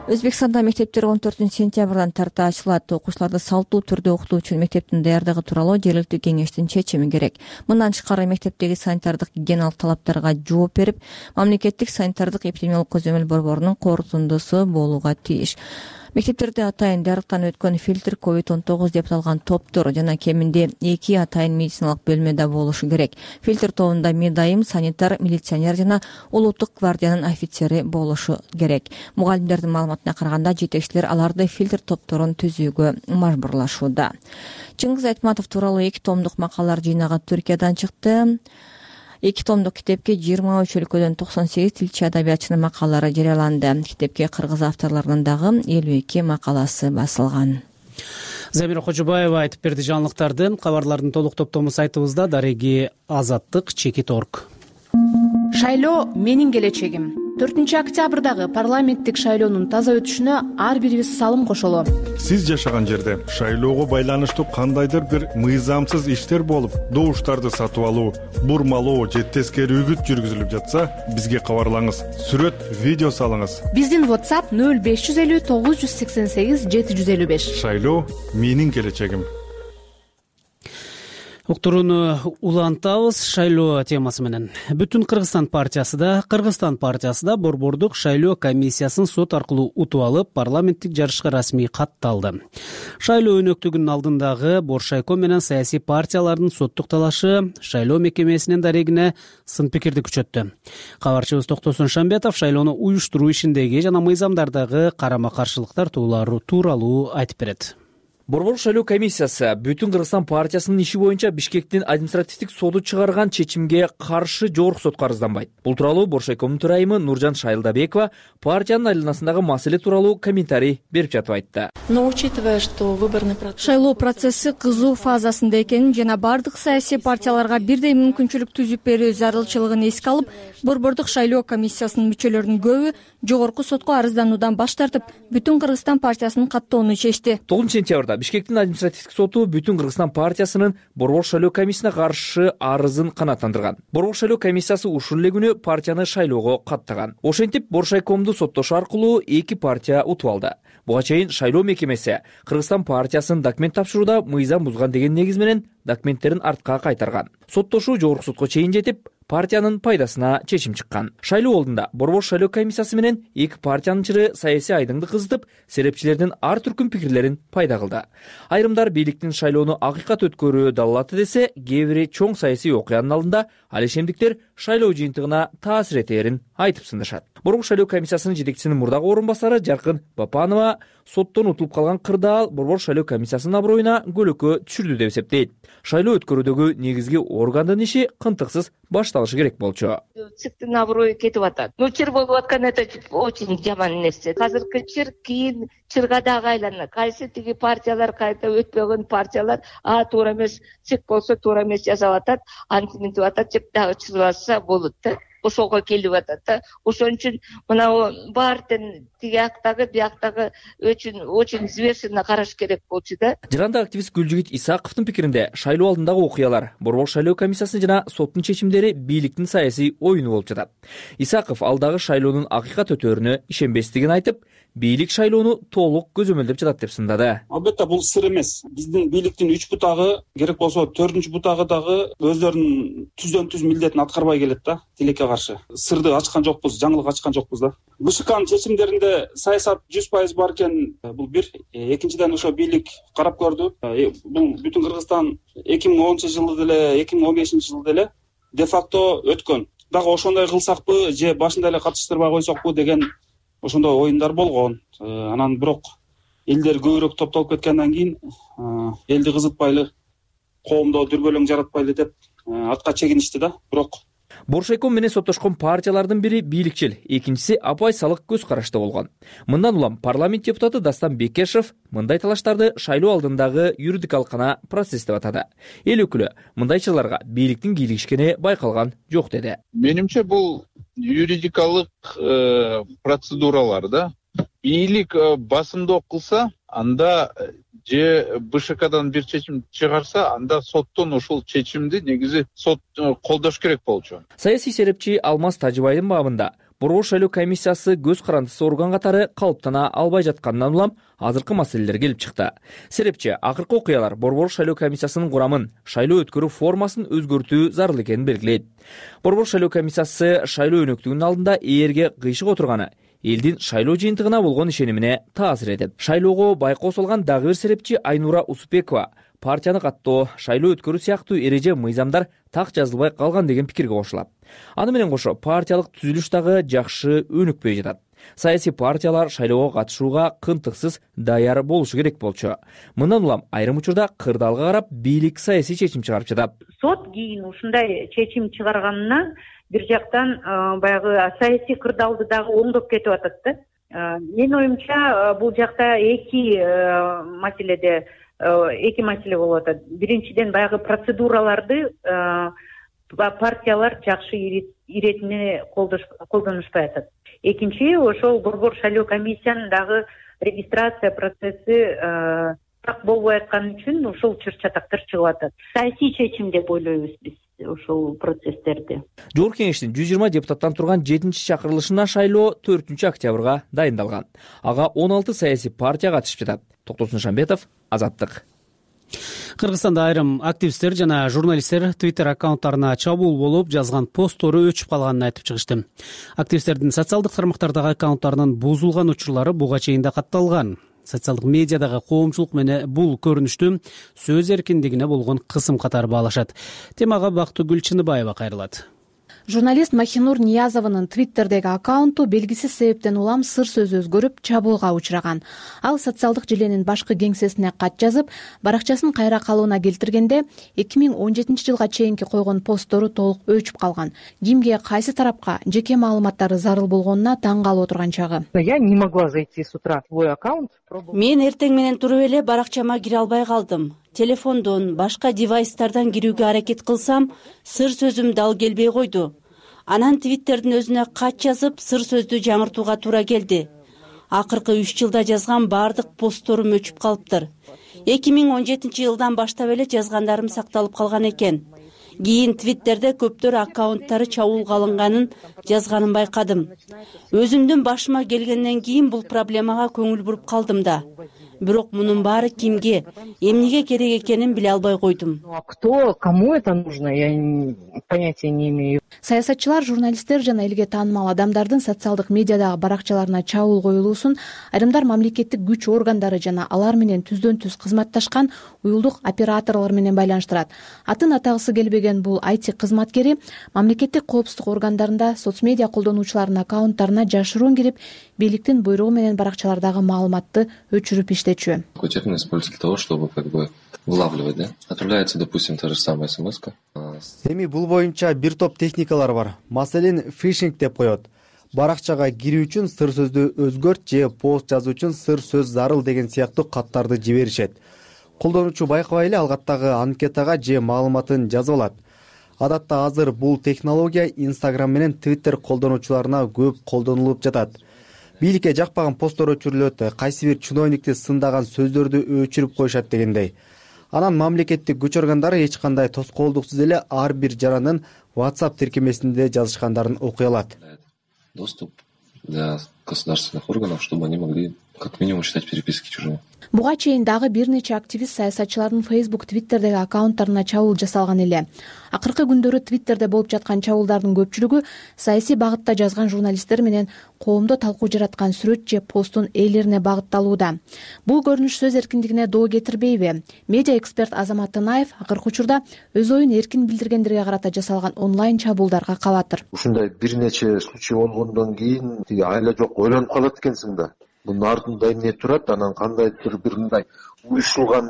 Өзбекстанда мектептер он төртүнчү сентябрдан тарта ачылат. Окуучуларды салттуу түрдө окутуу үчүн мектептин даярдыгы тууралуу жергиликтүү кеңештин чечими керек. Мындан тышкары мектептеги санитардык гигиеналык талаптарга жооп берип, мамлекеттик санитардык эпидемиологиялык көзөмөл борборунун корутундусу болууга тийиш. Мектептерде атайын дарыктан өткөн фильтр ковид он тогуз деп аталган топтор жана кеминде эки атайын медициналык бөлмөдө болушу керек. Фильтр тобунда медайым, санитар, милиционер жана улуттук гвардиянын офицери болушу керек. Мугалимдердин маалыматына караганда жетекчилер аларды фильтр топторун түзүүгө мажбурлашууда. Чыңгыз Айтматов тууралуу эки томдук макалалар жыйнагы Түркиядан чыкты. Эки томдук китепке жыйырма үч өлкөдөн токсон сегиз тилчи адабиятчынын макалалары жарыяланды. Китепке кыргыз авторлорунун дагы элүү эки макаласы басылган. Замира Кожобаева айтып берди жаңылыктарды. Кабарлардын толук топтому сайтыбызда. Дареги Азаттык чекит точка орг. Шайлоо менин келечегим. төртүнчү октябрдагы парламенттик шайлоонун таза өтүшүнө ар бирибиз салым кошолу. Сиз жашаган жерде шайлоого байланыштуу кандайдыр бир мыйзамсыз иштер болуп, добуштарды сатып алуу, бурмалоо же тескери үгүт жүргүзүлүп жатса, бизге кабарлаңыз. Сүрөт, видео салыңыз. Биздин WhatsApp нөл беш жүз элүү тогуз жүз сексен сегиз жети жүз элүү беш. Шайлоо менин келечегим. Уктурууну улантабыз шайлоо темасы менен. Бүтүн Кыргызстан партиясы да, Кыргызстан партиясы да борбордук шайлоо комиссиясын сот аркылуу утуп алып, парламенттик жарышка расмий катталды. Шайлоо өнөктүгүнүн алдындагы Боршайком менен саясий партиялардын соттук талашы шайлоо мекемесинин дарегине сын пикирди күчөттү. Кабарчыбыз Токтосун Шамбетов шайлоону уюштуруу ишиндеги жана мыйзамдардагы карама-каршылыктар тууралуу айтып берет. Борбор шайлоо комиссиясы Бүтүн Кыргызстан партиясынын иши боюнча Бишкектин административдик соду чыгарган чечимге каршы жогорку сотко арызданбайт. Бул тууралуу Боршайкомдун төрайымы Нуржан Шайлдабекова партиянын айланасындагы маселе тууралуу комментарий берип жатып айтты. Но учитывая, что выборный процесс шайлоо процесси кызуу фазасында экенин жана бардык саясий партияларга бирдей мүмкүнчүлүк түзүп берүү зарылчылыгын эске алып, борбордук шайлоо комиссиясынын мүчөлөрүнүн көбү жогорку сотко арыздануудан баш тартып, Бүтүн Кыргызстан партиясынын каттоону чечти. тогузунчу сентябрда Бишкектин административдик соту Бүтүн Кыргызстан партиясынын борбор шайлоо комиссиясына каршы арызын канааттандырган. Борбор шайлоо комиссиясы ушул эле күнү партияны шайлоого каттаган. Ошентип Боршайкомду соттошуу аркылуу эки партия утуп алды. Буга чейин шайлоо мекемеси Кыргызстан партиясынын документ тапшырууда мыйзам бузган деген негиз менен документтерин артка кайтарган. Соттошуу жогорку сотко чейин жетип, партиянын пайдасына чечим чыккан. Шайлоо алдында борбор шайлоо комиссиясы менен эки партиянын чыры саясий айдыңды кызытып, серепчилердин ар түркүн пикирлерин пайда кылды. Айрымдар бийликтин шайлоону акыйкат өткөрүү далалаты десе, кээ бири чоң саясий окуянын алдында ал ишемдиктер шайлоо жыйынтыгына таасир этерин айтып сындашат. Борбор шайлоо комиссиясынын жетекчисинин мурдагы орун басары Жаркын Бапанова соттон утулуп калган кырдаал борбор шайлоо комиссиясынын аброюна көлөкө түшүрдү деп эсептейт. Шайлоо өткөрүүдөгү негизги органдын иши кынтыксыз башталышы керек болчу. ЦИКтин аброю кетип атат. Ну, чыр болуп аткан это очень жаман нерсе. Азыркы чыр кийин чырга дагы айланат. Кайсы тиги партиялар, кайта өтпөгөн партиялар, а туура эмес, ЦИК болсо туура эмес жасап атат, антиминтип атат, жеп дагы чырбаса болот да. Ошого келип атат да. Ошон үчүн мына баардын тиги жактагы, бияктагы очень очень взвешенно караш керек болчу да. Жарандык активист Гүлжигит Исаковдун пикиринде шайлоо алдындагы окуялар, борбор шайлоо комиссиясы жана соттун чечимдери бийликтин саясий оюну болуп жатат. Исаков алдагы шайлоонун акыйкат өтөрүнө ишенбестигин айтып, бийлик шайлоону толук көзөмөлдөп жатат деп сындады. Албетте бул сыр эмес. Биздин бийликтин үч бутагы, керек болсо төртүнчү бутагы дагы өздөрүнүн түздөн түз милдетин аткарбай келет да, тилекке каршы. Сырды ачкан жокпуз, жаңылык ачкан жокпуз да. БШКнын чечимдеринде саясат жүз пайыз бар экен, бул бир. Экинчиден ошо бийлик карап көрдү. Бул Бүтүн Кыргызстан эки миң онунчу жылы деле, эки миң он бешинчи жылы деле де факто өткөн. Дагы ошондой кылсакпы же башында эле катыштырбай койсокпу деген ошондой оюндар болгон. Анан бирок элдер көбүрөөк топтолуп кеткенден кийин элди кызытпайлы, коомдо дүрбөлөң жаратпайлы деп артка чегиништи да. Бирок Боршайком менен соттошкон партиялардын бири бийликчил, экинчиси апайсалык көз карашта болгон. Мындан улам парламент депутаты Дастан Бекешев мындай талаштарды шайлоо алдындагы юридикалык гана процесс деп атады. Эл өкүлү мындай чырларга бийликтин кийлигишкени байкалган жок деди. Менимче бул юридикалык процедуралар да. Бийлик басымдоо кылса, анда же БШКдан бир чечим чыгарса, анда соттон ушул чечимди негизи сот колдош керек болчу. Саясий серепчи Алмаз Тажыбайдын бабында Борбор шайлоо комиссиясы көз карандысы орган катары калыптана албай жатканынан улам азыркы маселелер келип чыкты. Серепчи акыркы окуялар Борбор шайлоо комиссиясынын курамын, шайлоо өткөрүү формасын өзгөртүү зарыл экенин белгилейт. Борбор шайлоо комиссиясы шайлоо өнөктүгүнүн алдында ээрге кыйшык отурганы элдин шайлоо жыйынтыгына болгон ишенимине таасир этет. Шайлоого байкоо салган дагы бир серепчи Айнура Усупекова партияны каттоо, шайлоо өткөрүү сыяктуу эреже мыйзамдар так жазылбай калган деген пикирге кошулат. Аны менен кошо партиялык түзүлүш дагы жакшы өнүкпөй жатат. Саясий партиялар шайлоого катышууга кынтыксыз даяр болушу керек болчу. Мындан улам айрым учурда кырдаалга карап бийлик саясий чечим чыгарып жатат. Сот кийин ушундай чечим чыгарганынан бир жактан баягы саясий кырдаалды дагы оңдоп кетип атат да. Менин оюмча бул жакта эки маселеде эки маселе болуп атат. Биринчиден баягы процедураларды партиялар жакшы иретине колдонушпай атат. Экинчи, ошол Борбор шайлоо комиссиянын дагы регистрация процесси так болбой аткан үчүн ушул чыр-чатактар чыгып атат. Саясий чечим деп ойлойбуз биз ошол процесстерди. Жогорку кеңештин жүз жыйырма депутаттан турган жетинчи чакырылышына шайлоо төртүнчү октябрга дайындалган. Ага он алты саясий партия катышып жатат. Токтосун Шамбетов, Азаттык. Кыргызстанда айрым активисттер жана журналисттер Twitter аккаунттарына чабуул болуп, жазган посттору өчүп калганын айтып чыгышты. Активисттердин социалдык тармактардагы аккаунттарынын бузулган учурлары буга чейин да катталган. Социалдык медиадагы коомчулук менен бул көрүнүштү сөз эркиндигине болгон кысым катары баалашат. Темага Бактыгүл Чыныбаева кайрылат. Журналист Махинур Ниязованын Твиттердеги аккаунту белгисиз себептен улам сыр сөз өзгөрүп, чабуулга учураган. Ал социалдык желенин башкы кеңсесине кат жазып, баракчасын кайра калууна келтиргенде эки миң он жетинчи жылга чейинки койгон посттору толук өчүп калган. Кимге, кайсы тарапка жеке маалыматтары зарыл болгонуна таң калып отурган чагы. Я не могла зайти с утра в свой аккаунт. Мен эртең менен туруп эле баракчама кире албай калдым. Телефондон, башка девайстардан кирүүгө аракет кылсам, сыр сөзүм дал келбей койду. Анан Твиттердин өзүнө кат жазып, сыр сөздү жаңыртууга туура келди. Акыркы үч жылда жазган бардык постторум өчүп калыптыр. эки миң он жетинчи жылдан баштап эле жазгандарым сакталып калган экен. Кийин Твиттерде көптөр аккаунттары чабуулга алынганын жазганын байкадым. Өзүмдүн башыма келгенден кийин бул проблемага көңүл буруп калдым да. Бирок мунун баары кимге, эмнеге керек экенин биле албай койдум. Кто, кому это нужно, я понятия не имею. Саясатчылар, журналисттер жана элге таанымал адамдардын социалдык медиадагы баракчаларына чабуул коюлуусун айрымдар мамлекеттик күч органдары жана алар менен түздөн түз кызматташкан уюлдук операторлор менен байланыштырат. Атын атагысы келбеген бул ай ти кызматкери мамлекеттик коопсуздук органдарында соцмедиа колдонуучулардын аккаунттарына жашыруун кирип, бийликтин буйругу менен баракчалардагы маалыматты өчүрүп иштечү. Какой термин используется для того, чтобы как бы вылавливать, да? Отправляется, допустим, та же самая смс-ка. Эми бул боюнча бир топ техникалар бар. Маселен, фишинг деп коет. Баракчага кирүү үчүн сыр сөздү өзгөрт же пост жазуу үчүн сыр сөз зарыл деген сыяктуу каттарды жиберишет. Колдонуучу байкабай эле алгаттагы анкетага же маалыматын жазып алат. Адатта азыр бул технология Instagram менен Twitter колдонуучуларына көп колдонулуп жатат. Бийликке жакпаган посттор өчүрүлөт, кайсы бир чиновникти сындаган сөздөрдү өчүрүп коюшат дегендей. Анан мамлекеттик күч органдары эч кандай тоскоолдуксуз эле ар бир жарандын WhatsApp тиркемесинде жазышкандарын окуй алат. Доступ для государственных органов, чтобы они могли как минимум читать переписки чужие. Буга чейин дагы бир нече активист саясатчылардын Facebook, Twitterдеги аккаунттарына чабуул жасалган эле. Акыркы күндөрү Twitterде болуп жаткан чабуулдардын көпчүлүгү саясий багытта жазган журналисттер менен коомдо талкуу жараткан сүрөт же посттун ээлерине багытталууда. Бул көрүнүш сөз эркиндигине доо кетирбейби? Медиа эксперт Азамат Танаев акыркы учурда өз оюн эркин билдиргендерге карата жасалган онлайн чабуулдарга кабатыр. Ушундай бир нече случай болгондон кийин айла жок ойлонуп калат экенсиң да. Bunun ardında emне турат, анан кандайдыр бир мындай уюшулган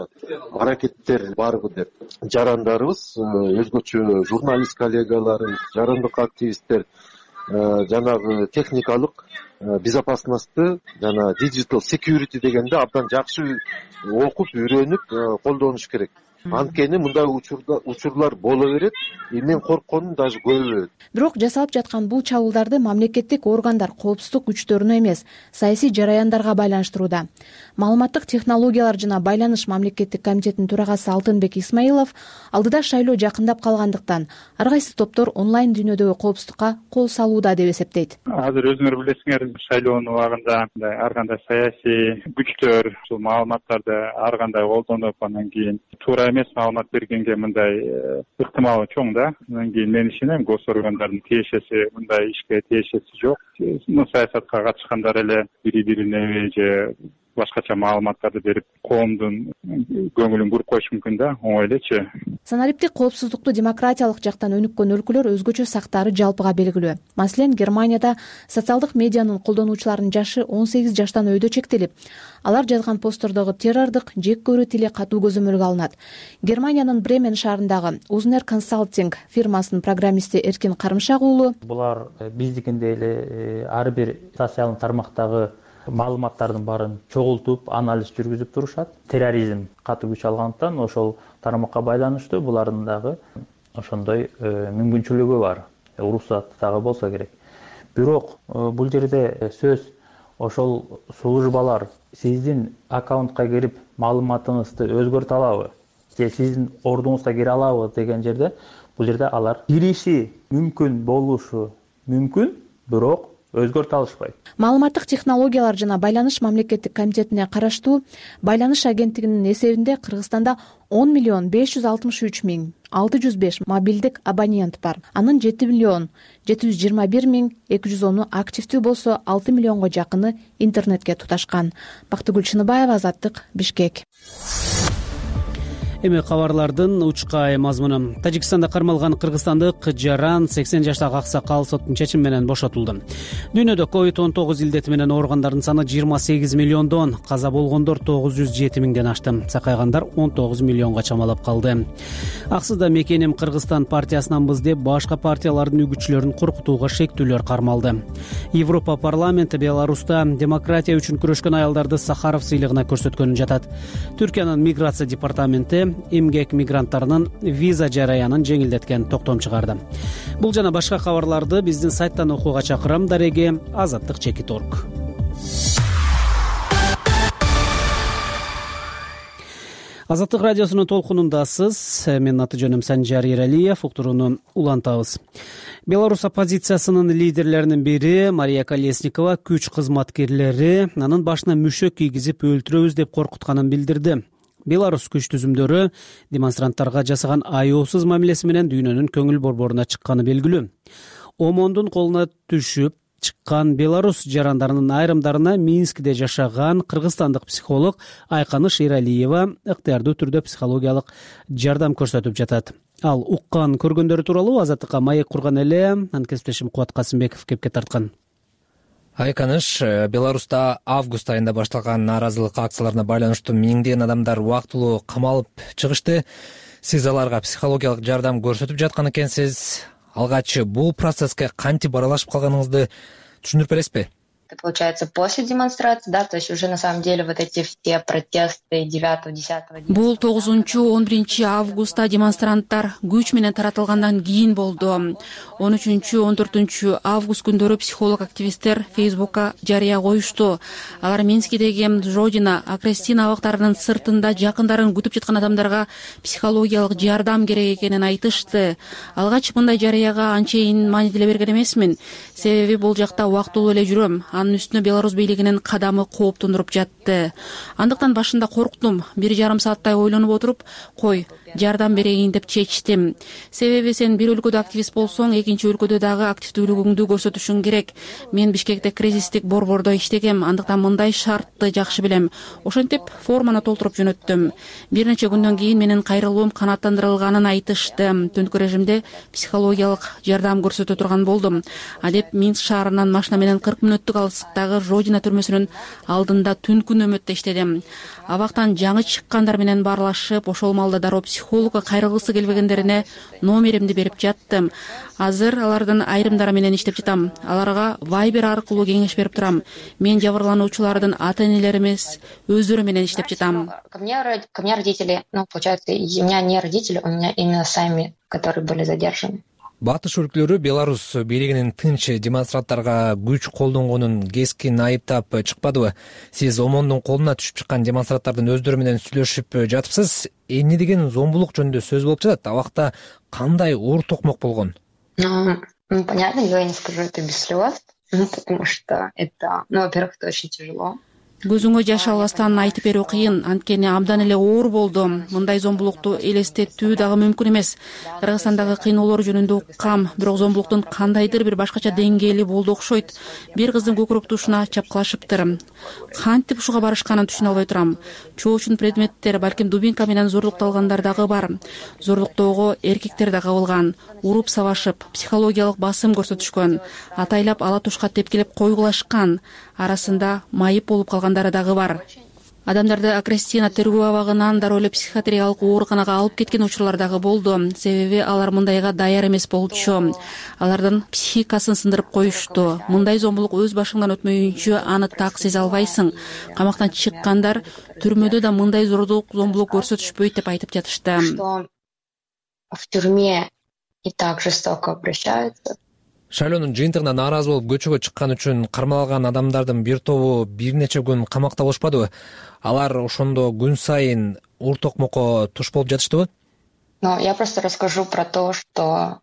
аракеттер барбы деп. Жарандарыбыз, өзгөчө журналист коллегаларыбыз, жарандык активисттер жанагы техникалык безопасностьты жана digital security дегенди абдан жакшы окуп үйрөнүп колдонуш керек. Анткени мындай учурлар боло берет, мен коркконум даже көбөйөт. Бирок жасалып жаткан бул чабуулдарды мамлекеттик органдар коопсуздук күчтөрүнө эмес, саясий жараяндарга байланыштырууда. Маалыматтык технологиялар жана байланыш мамлекеттик комитетинин төрагасы Алтынбек Исмаилов алдыда шайлоо жакындап калгандыктан ар кайсы топтор онлайн дүйнөдөгү коопсуздукка кол салууда деп эсептейт. Азыр өзүңөр билесиңер, шайлоонун убагында ар кандай саясий күчтөр ушул маалыматтарды ар кандай колдонуп, анан кийин туура эмес маалымат бергенге мындай ыктымалы чоң да. Анан кийин мен ишенем, гос органдардын тиешеси мындай ишке тиешеси жок. Саясатка катышкандар эле бири-бирине же башкача маалыматтарды берип, коомдун көңүлүн буруп коюш мүмкүн да, оңой элечи. Санариптик коопсуздукту демократиялык жактан өнүккөн өлкөлөр өзгөчө сактаары жалпыга белгилүү. Маселен, Германияда социалдык медианын колдонуучуларынын жашы он сегиз жаштан өйдө чектелип, алар жазган посттордогу террордук, жек көрүү тили катуу көзөмөлгө алынат. Германиянын Бремен шаарындагы Узунер консалтинг фирмасынын программисти Эркин Карымшак уулу: булар биздикиндей эле ар бир социалдык тармактагы маалыматтардын баарын чогултуп, анализ жүргүзүп турушат. Терроризм катуу күч алгандыктан ошол тармакка байланыштуу булардын дагы ошондой мүмкүнчүлүгү бар. Уруксаты дагы болсо керек. Бирок бул жерде сөз ошол службалар сиздин аккаунтка кирип маалыматыңызды өзгөртө алабы же сиздин ордуңузга кире алабы деген жерде бул жерде алар кириши мүмкүн болушу мүмкүн, бирок өзгөртө алышпайт. Маалыматтык технологиялар жана байланыш мамлекеттик комитетине караштуу байланыш агенттигинин эсебинде Кыргызстанда он миллион беш жүз алтымыш үч миң алты жүз беш мобилдик абонент бар. Анын жети миллион жети жүз жыйырма бир миң эки жүз оны активдүү болсо, алты миллионго жакыны интернетке туташкан. Бактыгүл Чыныбаева, Азаттык, Бишкек. Эми кабарлардын учкай мазмуну. Тажикстанда кармалган кыргызстандык жаран сексен жаштагы аксакал соттун чечими менен бошотулду. Дүйнөдө ковид он тогуз илдети менен ооругандардын саны жыйырма сегиз миллиондон, каза болгондор тогуз жүз жети миңден ашты. Сакайгандар он тогуз миллионго чамалап калды. Аксыда мекеним Кыргызстан партиясынанбыз деп башка партиялардын үгүтчүлөрүн коркутууга шектүүлөр кармалды. Европа парламенти Беларуста демократия үчүн күрөшкөн аялдарды Сахаров сыйлыгына көрсөткөнүн жатат. Түркиянын миграция департаменти эмгек мигранттарынын виза жараянын жеңилдеткен токтом чыгарды. Бул жана башка кабарларды биздин сайттан окууга чакырам. Дареги азаттык чекит точка орг. Азаттык радиосунун толкунундасыз. Менин аты жөнүм Санжар Эралиев. Уктурууну улантабыз. Беларусь оппозициясынын лидерлеринин бири Мария Колесникова күч кызматкерлери анын башына мүшөк кийгизип өлтүрөбүз деп коркутканын билдирди. Беларусь күч түзүмдөрү демонстранттарга жасаган аяосуз мамилеси менен дүйнөнүн көңүл борборуна чыкканы белгилүү. ОМОНдун колуна түшүп чыккан Беларусь жарандарынын айрымдарына Минскиде жашаган кыргызстандык психолог Айканыш Эралиева ыктыярдуу түрдө психологиялык жардам көрсөтүп жатат. Ал уккан көргөндөрү тууралуу Азаттыкка маек курган эле анкесиптешим Кубат Касымбеков кепке тарткан. Айканыш, Беларуста август айында башталган нааразылык акцияларына байланыштуу миңдеген адамдар убактылуу камалып чыгышты. Сиз аларга психологиялык жардам көрсөтүп жаткан экенсиз. Алгач бул процесске кантип аралашып калганыңызды түшүндүрүп бересизби? Это получается после демонстрации, да, то есть уже на самом деле вот эти все протесты девятого-десятого. Бул тогузунчу он биринчи августта демонстранттар күч менен таратылгандан кийин болду. он үчүнчү он төртүнчү август күндөрү психолог активисттер Фейсбукка жарыя коюшту. Алар Минскидеги Жодина, Акрестина абактарынын сыртында жакындарын күтүп жаткан адамдарга психологиялык жардам керек экенин айтышты. Алгач мындай жарыяга анчейин маанилүү берген эмесмин. Себеби бул жакта убактылуу эле жүрөм. Анын үстүнө Беларусь бийлигинин кадамы кооптондуруп жатты. Андыктан башында корктум. Бир жарым сааттай ойлонуп отуруп, кой, жардам берейин деп чечтим. Себеби сен бир өлкөдө активист болсоң, экинчи өлкөдө дагы активдүүлүгүңдү көрсөтүшүң керек. Мен Бишкекте кризистик борбордо иштегем, андыктан мындай шартты жакшы билем. Ошентип форманы толтуруп жөнөттүм. Бир нече күндөн кийин менин кайрылуум канааттандырылганын айтышты. Түнкү режимде психологиялык жардам көрсөтө турган болдум. А деп Минск шаарынан машина менен кырк мүнөттүк алыстыктагы Жодина түрмөсүнүн алдында түнкү нөмөттө иштедим. Абактан жаңы чыккандар менен баарлашып, ошол маалда дароо психолог психологко кайрылгысы келбегендерине номеримди берип жаттым. Азыр алардын айрымдары менен иштеп жатам. Аларга Viber аркылуу кеңеш берип турам. Мен жабырлануучулардын ата-энелери эмес, өздөрү менен иштеп жатам. Ко мне родители, ну, получается, у меня не родители, у меня именно сами, которые были задержаны. Батыш өлкөлөрү Беларусь бийлигинин тынч демонстранттарга күч колдонгонун кескин айыптап чыкпадыбы? Сиз ОМОНдун колуна түшүп чыккан демонстранттардын өздөрү менен сүйлөшүп жатыпсыз. Эмне деген зомбулук жөнүндө сөз болуп жатат? Абакта кандай уур токмок болгон? Ну, понятно, я не скажу это без слез, ну, потому что это, ну, во-первых, это очень тяжело. Көзүңө жаш албастан айтып берүү кыйын, анткени абдан эле оор болду. Мындай зомбулукту элестетүү дагы мүмкүн эмес. Кыргызстандагы кыйноолор жөнүндө уккам, бирок зомбулуктун кандайдыр бир башкача деңгээли болду окшойт. Бир кыздын көкүрөк тушуна чапкылашыптыр. Кантип ушуга барышканын түшүнө албай турам. Чоочун предметтер, балким дубинка менен зорлукталгандар дагы бар. Зорлуктоого эркектер да кабылган, уруп сабашып, психологиялык басым көрсөтүшкөн, атайлап ала тушка тепкилеп койгулашкан, арасында майып болуп калгандары дагы бар. Адамдарды Акрестина тергөө абагынан дароо эле психиатриялык ооруканага алып кеткен учурлар дагы болду. Себеби алар мындайга даяр эмес болчу. Алардын психикасын сындырып коюшту. Мындай зомбулук өз башыңдан өтмөйүнчө аны так сезе албайсың. Камактан чыккандар түрмөдө да мындай зордук, зомбулук көрсөтүшпөйт деп айтып жатышты. В тюрьме и так жестоко обращаются. Шайлоонун жыйынтыгына нааразы болуп көчөгө чыккан үчүн кармалган адамдардын бир тобу бир нече күн камакта болушпадыбы? Алар ошондо күн сайын уур токмокко туш болуп жатыштыбы? Ну, я просто расскажу про то, что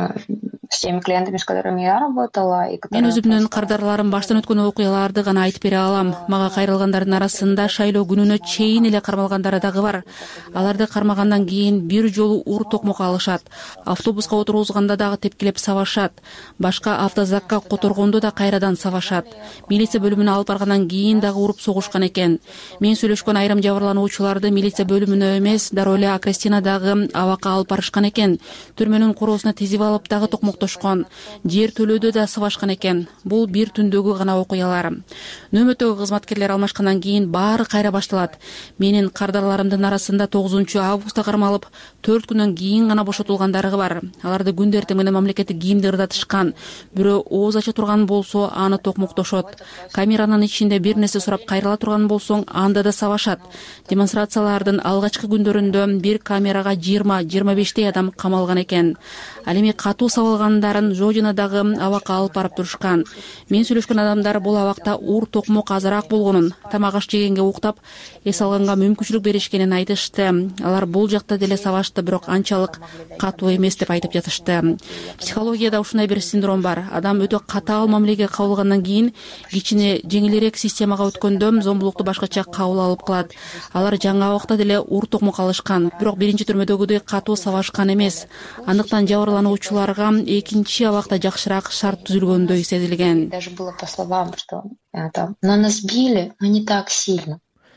с теми клиентами, с которыми я работала, и Мен өзүмдүн кардарларым баштан өткөн окуяларды гана айтып бере алам. Мага кайрылгандардын арасында шайлоо күнүнө чейин эле кармалгандары дагы бар. Аларды кармагандан кийин бир жолу уур токмок алышат. Автобуска отургузганда дагы тепкилеп сабашат. Башка автозакка которгондо да кайрадан сабашат. Милиция бөлүмүнө алып баргандан кийин дагы уруп согушкан экен. Мен сүйлөшкөн айрым жабырлануучуларды милиция бөлүмүнө эмес, дароо эле Акрестинадагы абакка алып барышкан экен. Түрмөнүн короосуна тизип алып дагы токмоктошкон. Жер төлөөдө да сабашкан экен. Бул бир түндөгү гана окуялар. Нөмөтөгү кызматкерлер алмашкандан кийин баары кайра башталат. Менин кардарларымдын арасында тогузунчу августта кармалып, төрт күндөн кийин гана бошотулгандары бар. Аларды күндө эртең менен мамлекеттик кийимди ырдатышкан. Бирөө ооз ача турган болсо, аны токмоктошот. Камеранын ичинде бир нерсе сурап кайрыла турган болсоң, анда да сабашат. Демонстрациялардын алгачкы күндөрүндө бир камерага жыйырма жыйырма бештей адам камалган экен. Ал эми катуу сабалгандарын Жожинадагы абакка алып барып турушкан. Мен сүйлөшкөн адамдар бул абакта уур токмок азыраак болгонун, тамак аш жегенге уктап, эс алганга мүмкүнчүлүк беришкенин айтышты. Алар бул жакта деле сабашты, бирок анчалык катуу эмес деп айтып жатышты. Психологияда ушундай бир синдром бар. Адам өтө катаал мамилеге кабылгандан кийин кичине жеңилирээк системага өткөндө зомбулукту башкача кабыл алып калат. Алар жаңы абакта деле уур токмок алышкан, бирок биринчи түрмөдөгүдөй катуу сабашкан эмес. Андыктан жабырлануучуларга экинчи абакта жакшыраак шарт түзүлгөндөй сезилген. Даже было по словам, что это, но нас били, но не так сильно.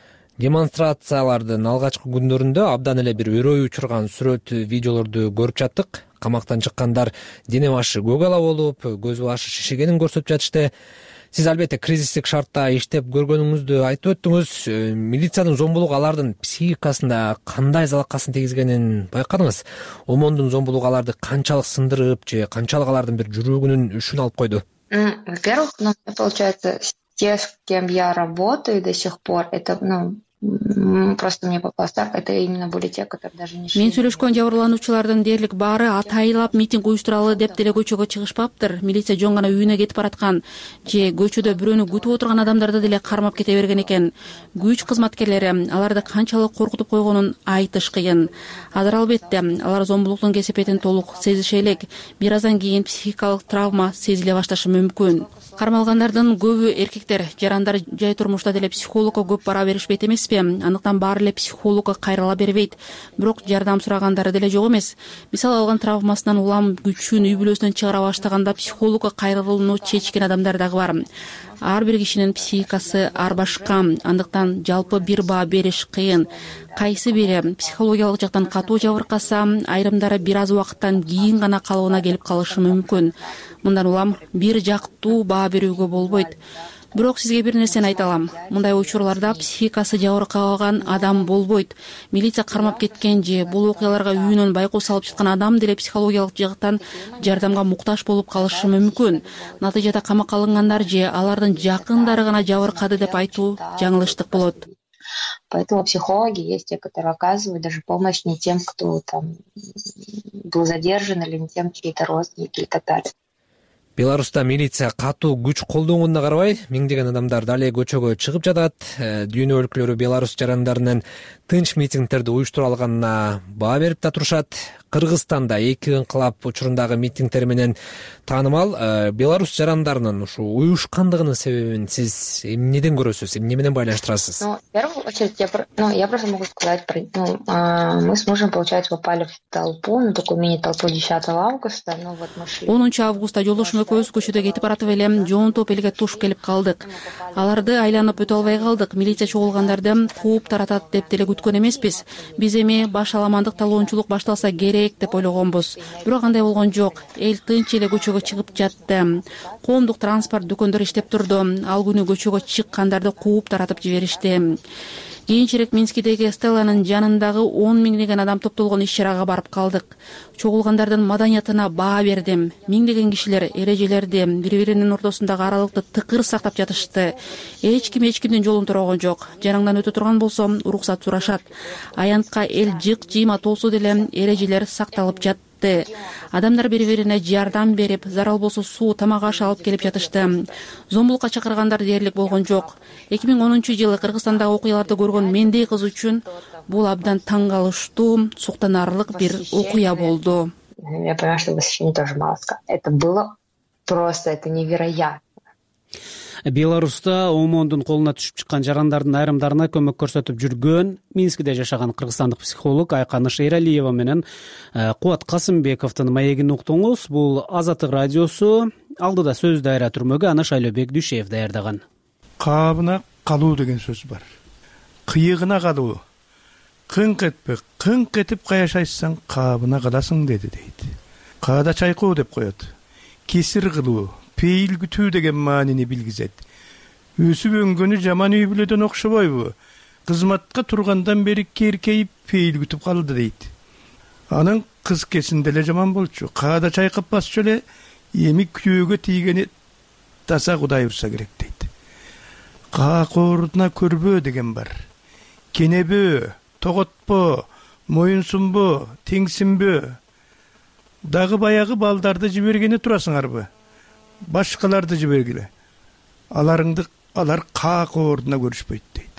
Демонстрациялардын алгачкы күндөрүндө абдан эле бир өрөй учурган сүрөт, видеолорду көрүп жаттык. Камактан чыккандар дене башы көк ала болуп, көз башы шишигенин көрсөтүп жатышты. Сиз албетте кризистик шартта иштеп көргөнүңүздү айтып өттүңүз. Милициянын зомбулугу алардын психикасында кандай залакасын тийгизгенин байкадыңыз? ОМОНдун зомбулугу аларды канчалык сындырып же канчалык алардын бир жүрөгүнүн үшүн алып койду? Во-первых, ну, получается, те, с кем я работаю до сих пор, это, ну, просто мне попалось так, это именно были те, которые даже не шли. Мен сүйлөшкөн жабырлануучулардын дээрлик баары атайлап митинг уюштуралы деп деле көчөгө чыгышпаптыр. Милиция жөн гана үйүнө кетип бараткан же көчөдө бирөөнү күтүп отурган адамдарды деле кармап кете берген экен. Күч кызматкерлери аларды канчалык коркутуп койгонун айтыш кыйын. Азыр албетте алар зомбулуктун кесепетин толук сезише элек. Бир аздан кийин психикалык травма сезиле башташы мүмкүн. Кармалгандардын көбү эркектер, жарандар жай турмушта деле психологко көп бара беришпейт эмеспи? Андыктан баары эле психологко кайрыла бербейт. Бирок жардам сурагандары деле жок эмес. Мисалы алган травмасынан улам күчүн үй бүлөсүнөн чыгара баштаганда психологко кайрылууну чечкен адамдар дагы бар. Ар бир кишинин психикасы ар башка, андыктан жалпы бир баа бериш кыйын. Кайсы бири психологиялык жактан катуу жабыркаса, айрымдары бир аз убакыттан кийин гана калыбына келип калышы мүмкүн. Мындан улам бир жактуу баа берүүгө болбойт. бирок сизге бир нерсени айта алам. Мындай учурларда психикасы жабыркабаган адам болбойт. Милиция кармап кеткен же бул окуяларга үйүнөн байкоо салып жаткан адам деле психологиялык жактан жардамга муктаж болуп калышы мүмкүн. Натыйжада камакка алынгандар же алардын жакындары гана жабыркады деп айтуу жаңылыштык болот. Поэтому психологи есть те, которые оказывают даже помощь не тем, кто там был задержан, или не тем, чьи-то родственники и так далее. Беларуста милиция катуу күч колдонгонуна карабай, миңдеген адамдар дале көчөгө чыгып жатат. Дүйнө өлкөлөрү Беларусь жарандарынын тынч митингдерди уюштура алганына баа берип да турушат. Кыргызстанда эки ыңкылап учурундагы митингдер менен таанымал Беларусь жарандарынын ушу уюшкандыгынын себебин сиз эмнеден көрөсүз, эмне менен байланыштырасыз? Ну, в первую очередь, я, ну, я просто могу сказать, ну, мы с мужем, получается, попали в толпу, на такую мини-толпу десятого августа, ну, вот мы шли. онунчу августта жолдошум экөөбүз көчөдө кетип баратып эле жоон топ элге туш келип калдык. Аларды айланып өтө албай калдык. Милиция чогулгандарды кууп таратат деп деле күткөн эмеспиз. Биз эми баш аламандык талоончулук башталса керек деп ойлогонбуз. Бирок андай болгон жок. Эл тынч эле көчөгө чыгып жатты. Коомдук транспорт дүкөндөр иштеп турду. Ал күнү көчөгө чыккандарды кууп таратып жиберишти. Кийинчерээк Минскидеги Стелланын жанындагы он миңдеген адам топтолгон иш-чарага барып калдык. Чогулгандардын маданиятына баа бердим. Миңдеген кишилер эрежелерди, бири-биринин ортосундагы аралыкты тыкыр сактап жатышты. Эч ким эч кимдин жолун турган жок. Жараңдан өтө турган болсо уруксат сурашат. Аянтка эл жык жыйма толсо деле эрежелер сакталып жатты. Адамдар бири-бирине жардам берип, зарал болсо суу, тамак аш алып келип жатышты. Зомбулукка чакыргандар дээрлик болгон жок. эки миң онунчу жылы Кыргызстандагы окуяларды көргөн мендей кыз үчүн бул абдан таң калыштуу, суктанарлык бир окуя болду. Я понимаю, что восхищение тоже мало сказать. Это было просто, это невероятно. Беларуста ОМОНдун колуна түшүп чыккан жарандардын айрымдарына көмөк көрсөтүп жүргөн Минскиде жашаган кыргызстандык психолог Айканыш Эралиева менен Кубат Касымбековдун маегин уктуңуз. Бул Азаттык радиосу. Алдыда сөз дайра түрмөгө аны Шайлообек Дүйшеев даярдаган. Кабына калуу деген сөз бар. Кыйыгына калуу. Кыңк этпе, кыңк этип каяшайсаң кабына каласың деди дейт. Каада чайкоо деп коет. Кесир кылуу, пейил күтүү деген маанини билгизет. Өсүп өнгөнү жаман үй бүлөдөн окшобойбу? Кызматка тургандан бери керкейип пейил күтүп калды дейт. Анын кыз кесинде эле жаман болчу. Каада чайкап басчу эле эми күйөөгө тийгени таса Кудай урса керек дейт. Каакордуна көрбөө деген бар. Кенебөө, тоготпо, моюнсунбо, теңсинбөө. Дагы баягы балдарды жибергени турасыңарбы? Башкаларды жибергиле. Аларыңды алар каакордуна көрүшпөйт дейт.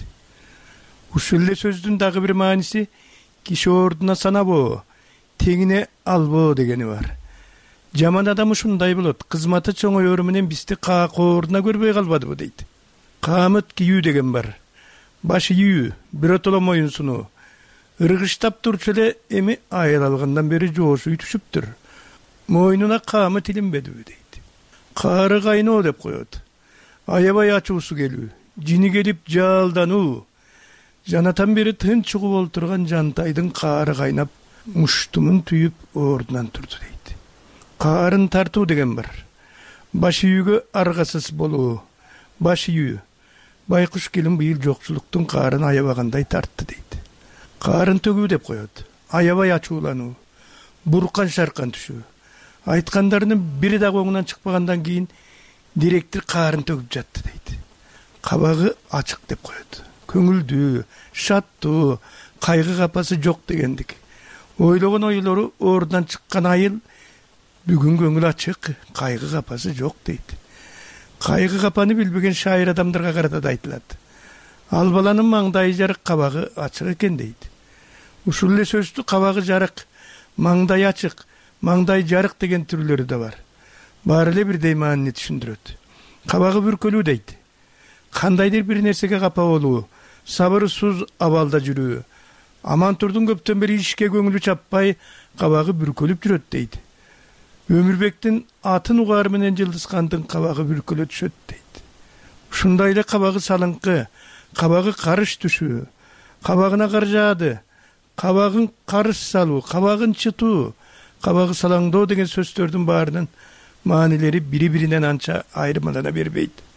Ушул эле сөздүн дагы бир мааниси киши ордуна санабоо, теңине албоо дегени бар. Жаман адам ушундай болот. Кызматы чоңоёру менен бизди каакордуна көрбөй калбадыбы дейт. Камыт кийүү деген бар. Баш ийүү, биротоло моюнсунуу. Ыргыштап турчу эле эми айыл алгандан бери жоошу түшүптүр. Мойнуна камыт илинбедиби дейт. Кары кайноо деп коет. Аябай ачуусу келүү, жини келип жалдануу. Жанатан бери тынч угуп олтурган жантайдын кары кайнап, муштумун түйүп ордунан турду дейт. Карын тартуу деген бар. Баш ийүүгө аргасыз болуу. Баш ийүү. Байкуш келин быйыл жокчулуктун карын аябагандай тартты дейт. Карын төгүү деп коет. Аябай ачуулануу. Буркан шаркан түшүү. Айткандарынын бири дагы оңунан чыкпагандан кийин директор карын төгүп жатты дейт. Кабагы ачык деп коет. Көңүлдүү, шаттуу, кайгы капасы жок дегендик. Ойлогон ойлору ордунан чыккан айыл бүгүн көңүл ачык, кайгы капасы жок дейт. Кайгы капаны билбеген шайыр адамдарга карата да айтылат. Ал баланын маңдайы жарык, кабагы ачык экен дейт. Ушул эле сөздү кабагы жарык, маңдай ачык, маңдай жарык деген түрлөрү да бар. Баары эле бирдей маанини түшүндүрөт. Кабагы бүркөлүү дейт. Кандайдыр бир нерсеге капа болуу, сабырсыз абалда жүрүү. Амантурдун көптөн бери ишке көңүлү чаппай, кабагы бүркөлүп жүрөт дейт. Өмүрбектин атын угары менен Жылдызкандын кабагы бүркөлө түшөт дейт. Ушундай эле кабагы салыңкы, кабагы карыш түшүү, кабагына кар жаады, кабагын карыш салуу, кабагын чытуу, кабагы салаңдоо деген сөздөрдүн баарынын маанилери бири-биринен анча айырмалана бербейт.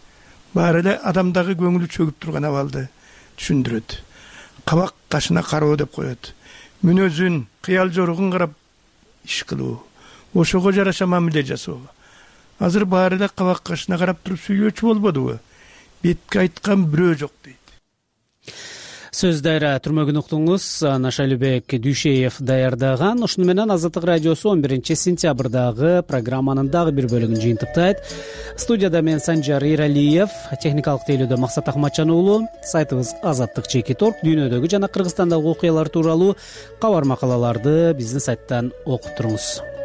баары эле адамдагы көңүлү чөгүп турган абалды түшүндүрөт. Кабак кашына кароо деп коет. Мүнөзүн, кыял жоругун карап иш кылуу, ошого жараша мамиле жасоо. Азыр баары эле кабак кашына карап туруп сүйлөөчү болбодубу? Бетке айткан бирөө жок дейт. Сөз дайра түрмөгүн уктуңуз. Нашалыбек Дүйшеев даярдаган. Ушуну менен Азаттык радиосу он биринчи сентябрдагы программанын дагы бир бөлүгүн жыйынтыктайт. Студияда мен Санжар Эралиев, техникалык тейлөөдө Максат Ахматжан уулу. Сайтыбыз Азаттык чекит точка орг. Дүйнөдөгү жана Кыргызстандагы окуялар тууралуу кабар макалаларды биздин сайттан окуп туруңуз.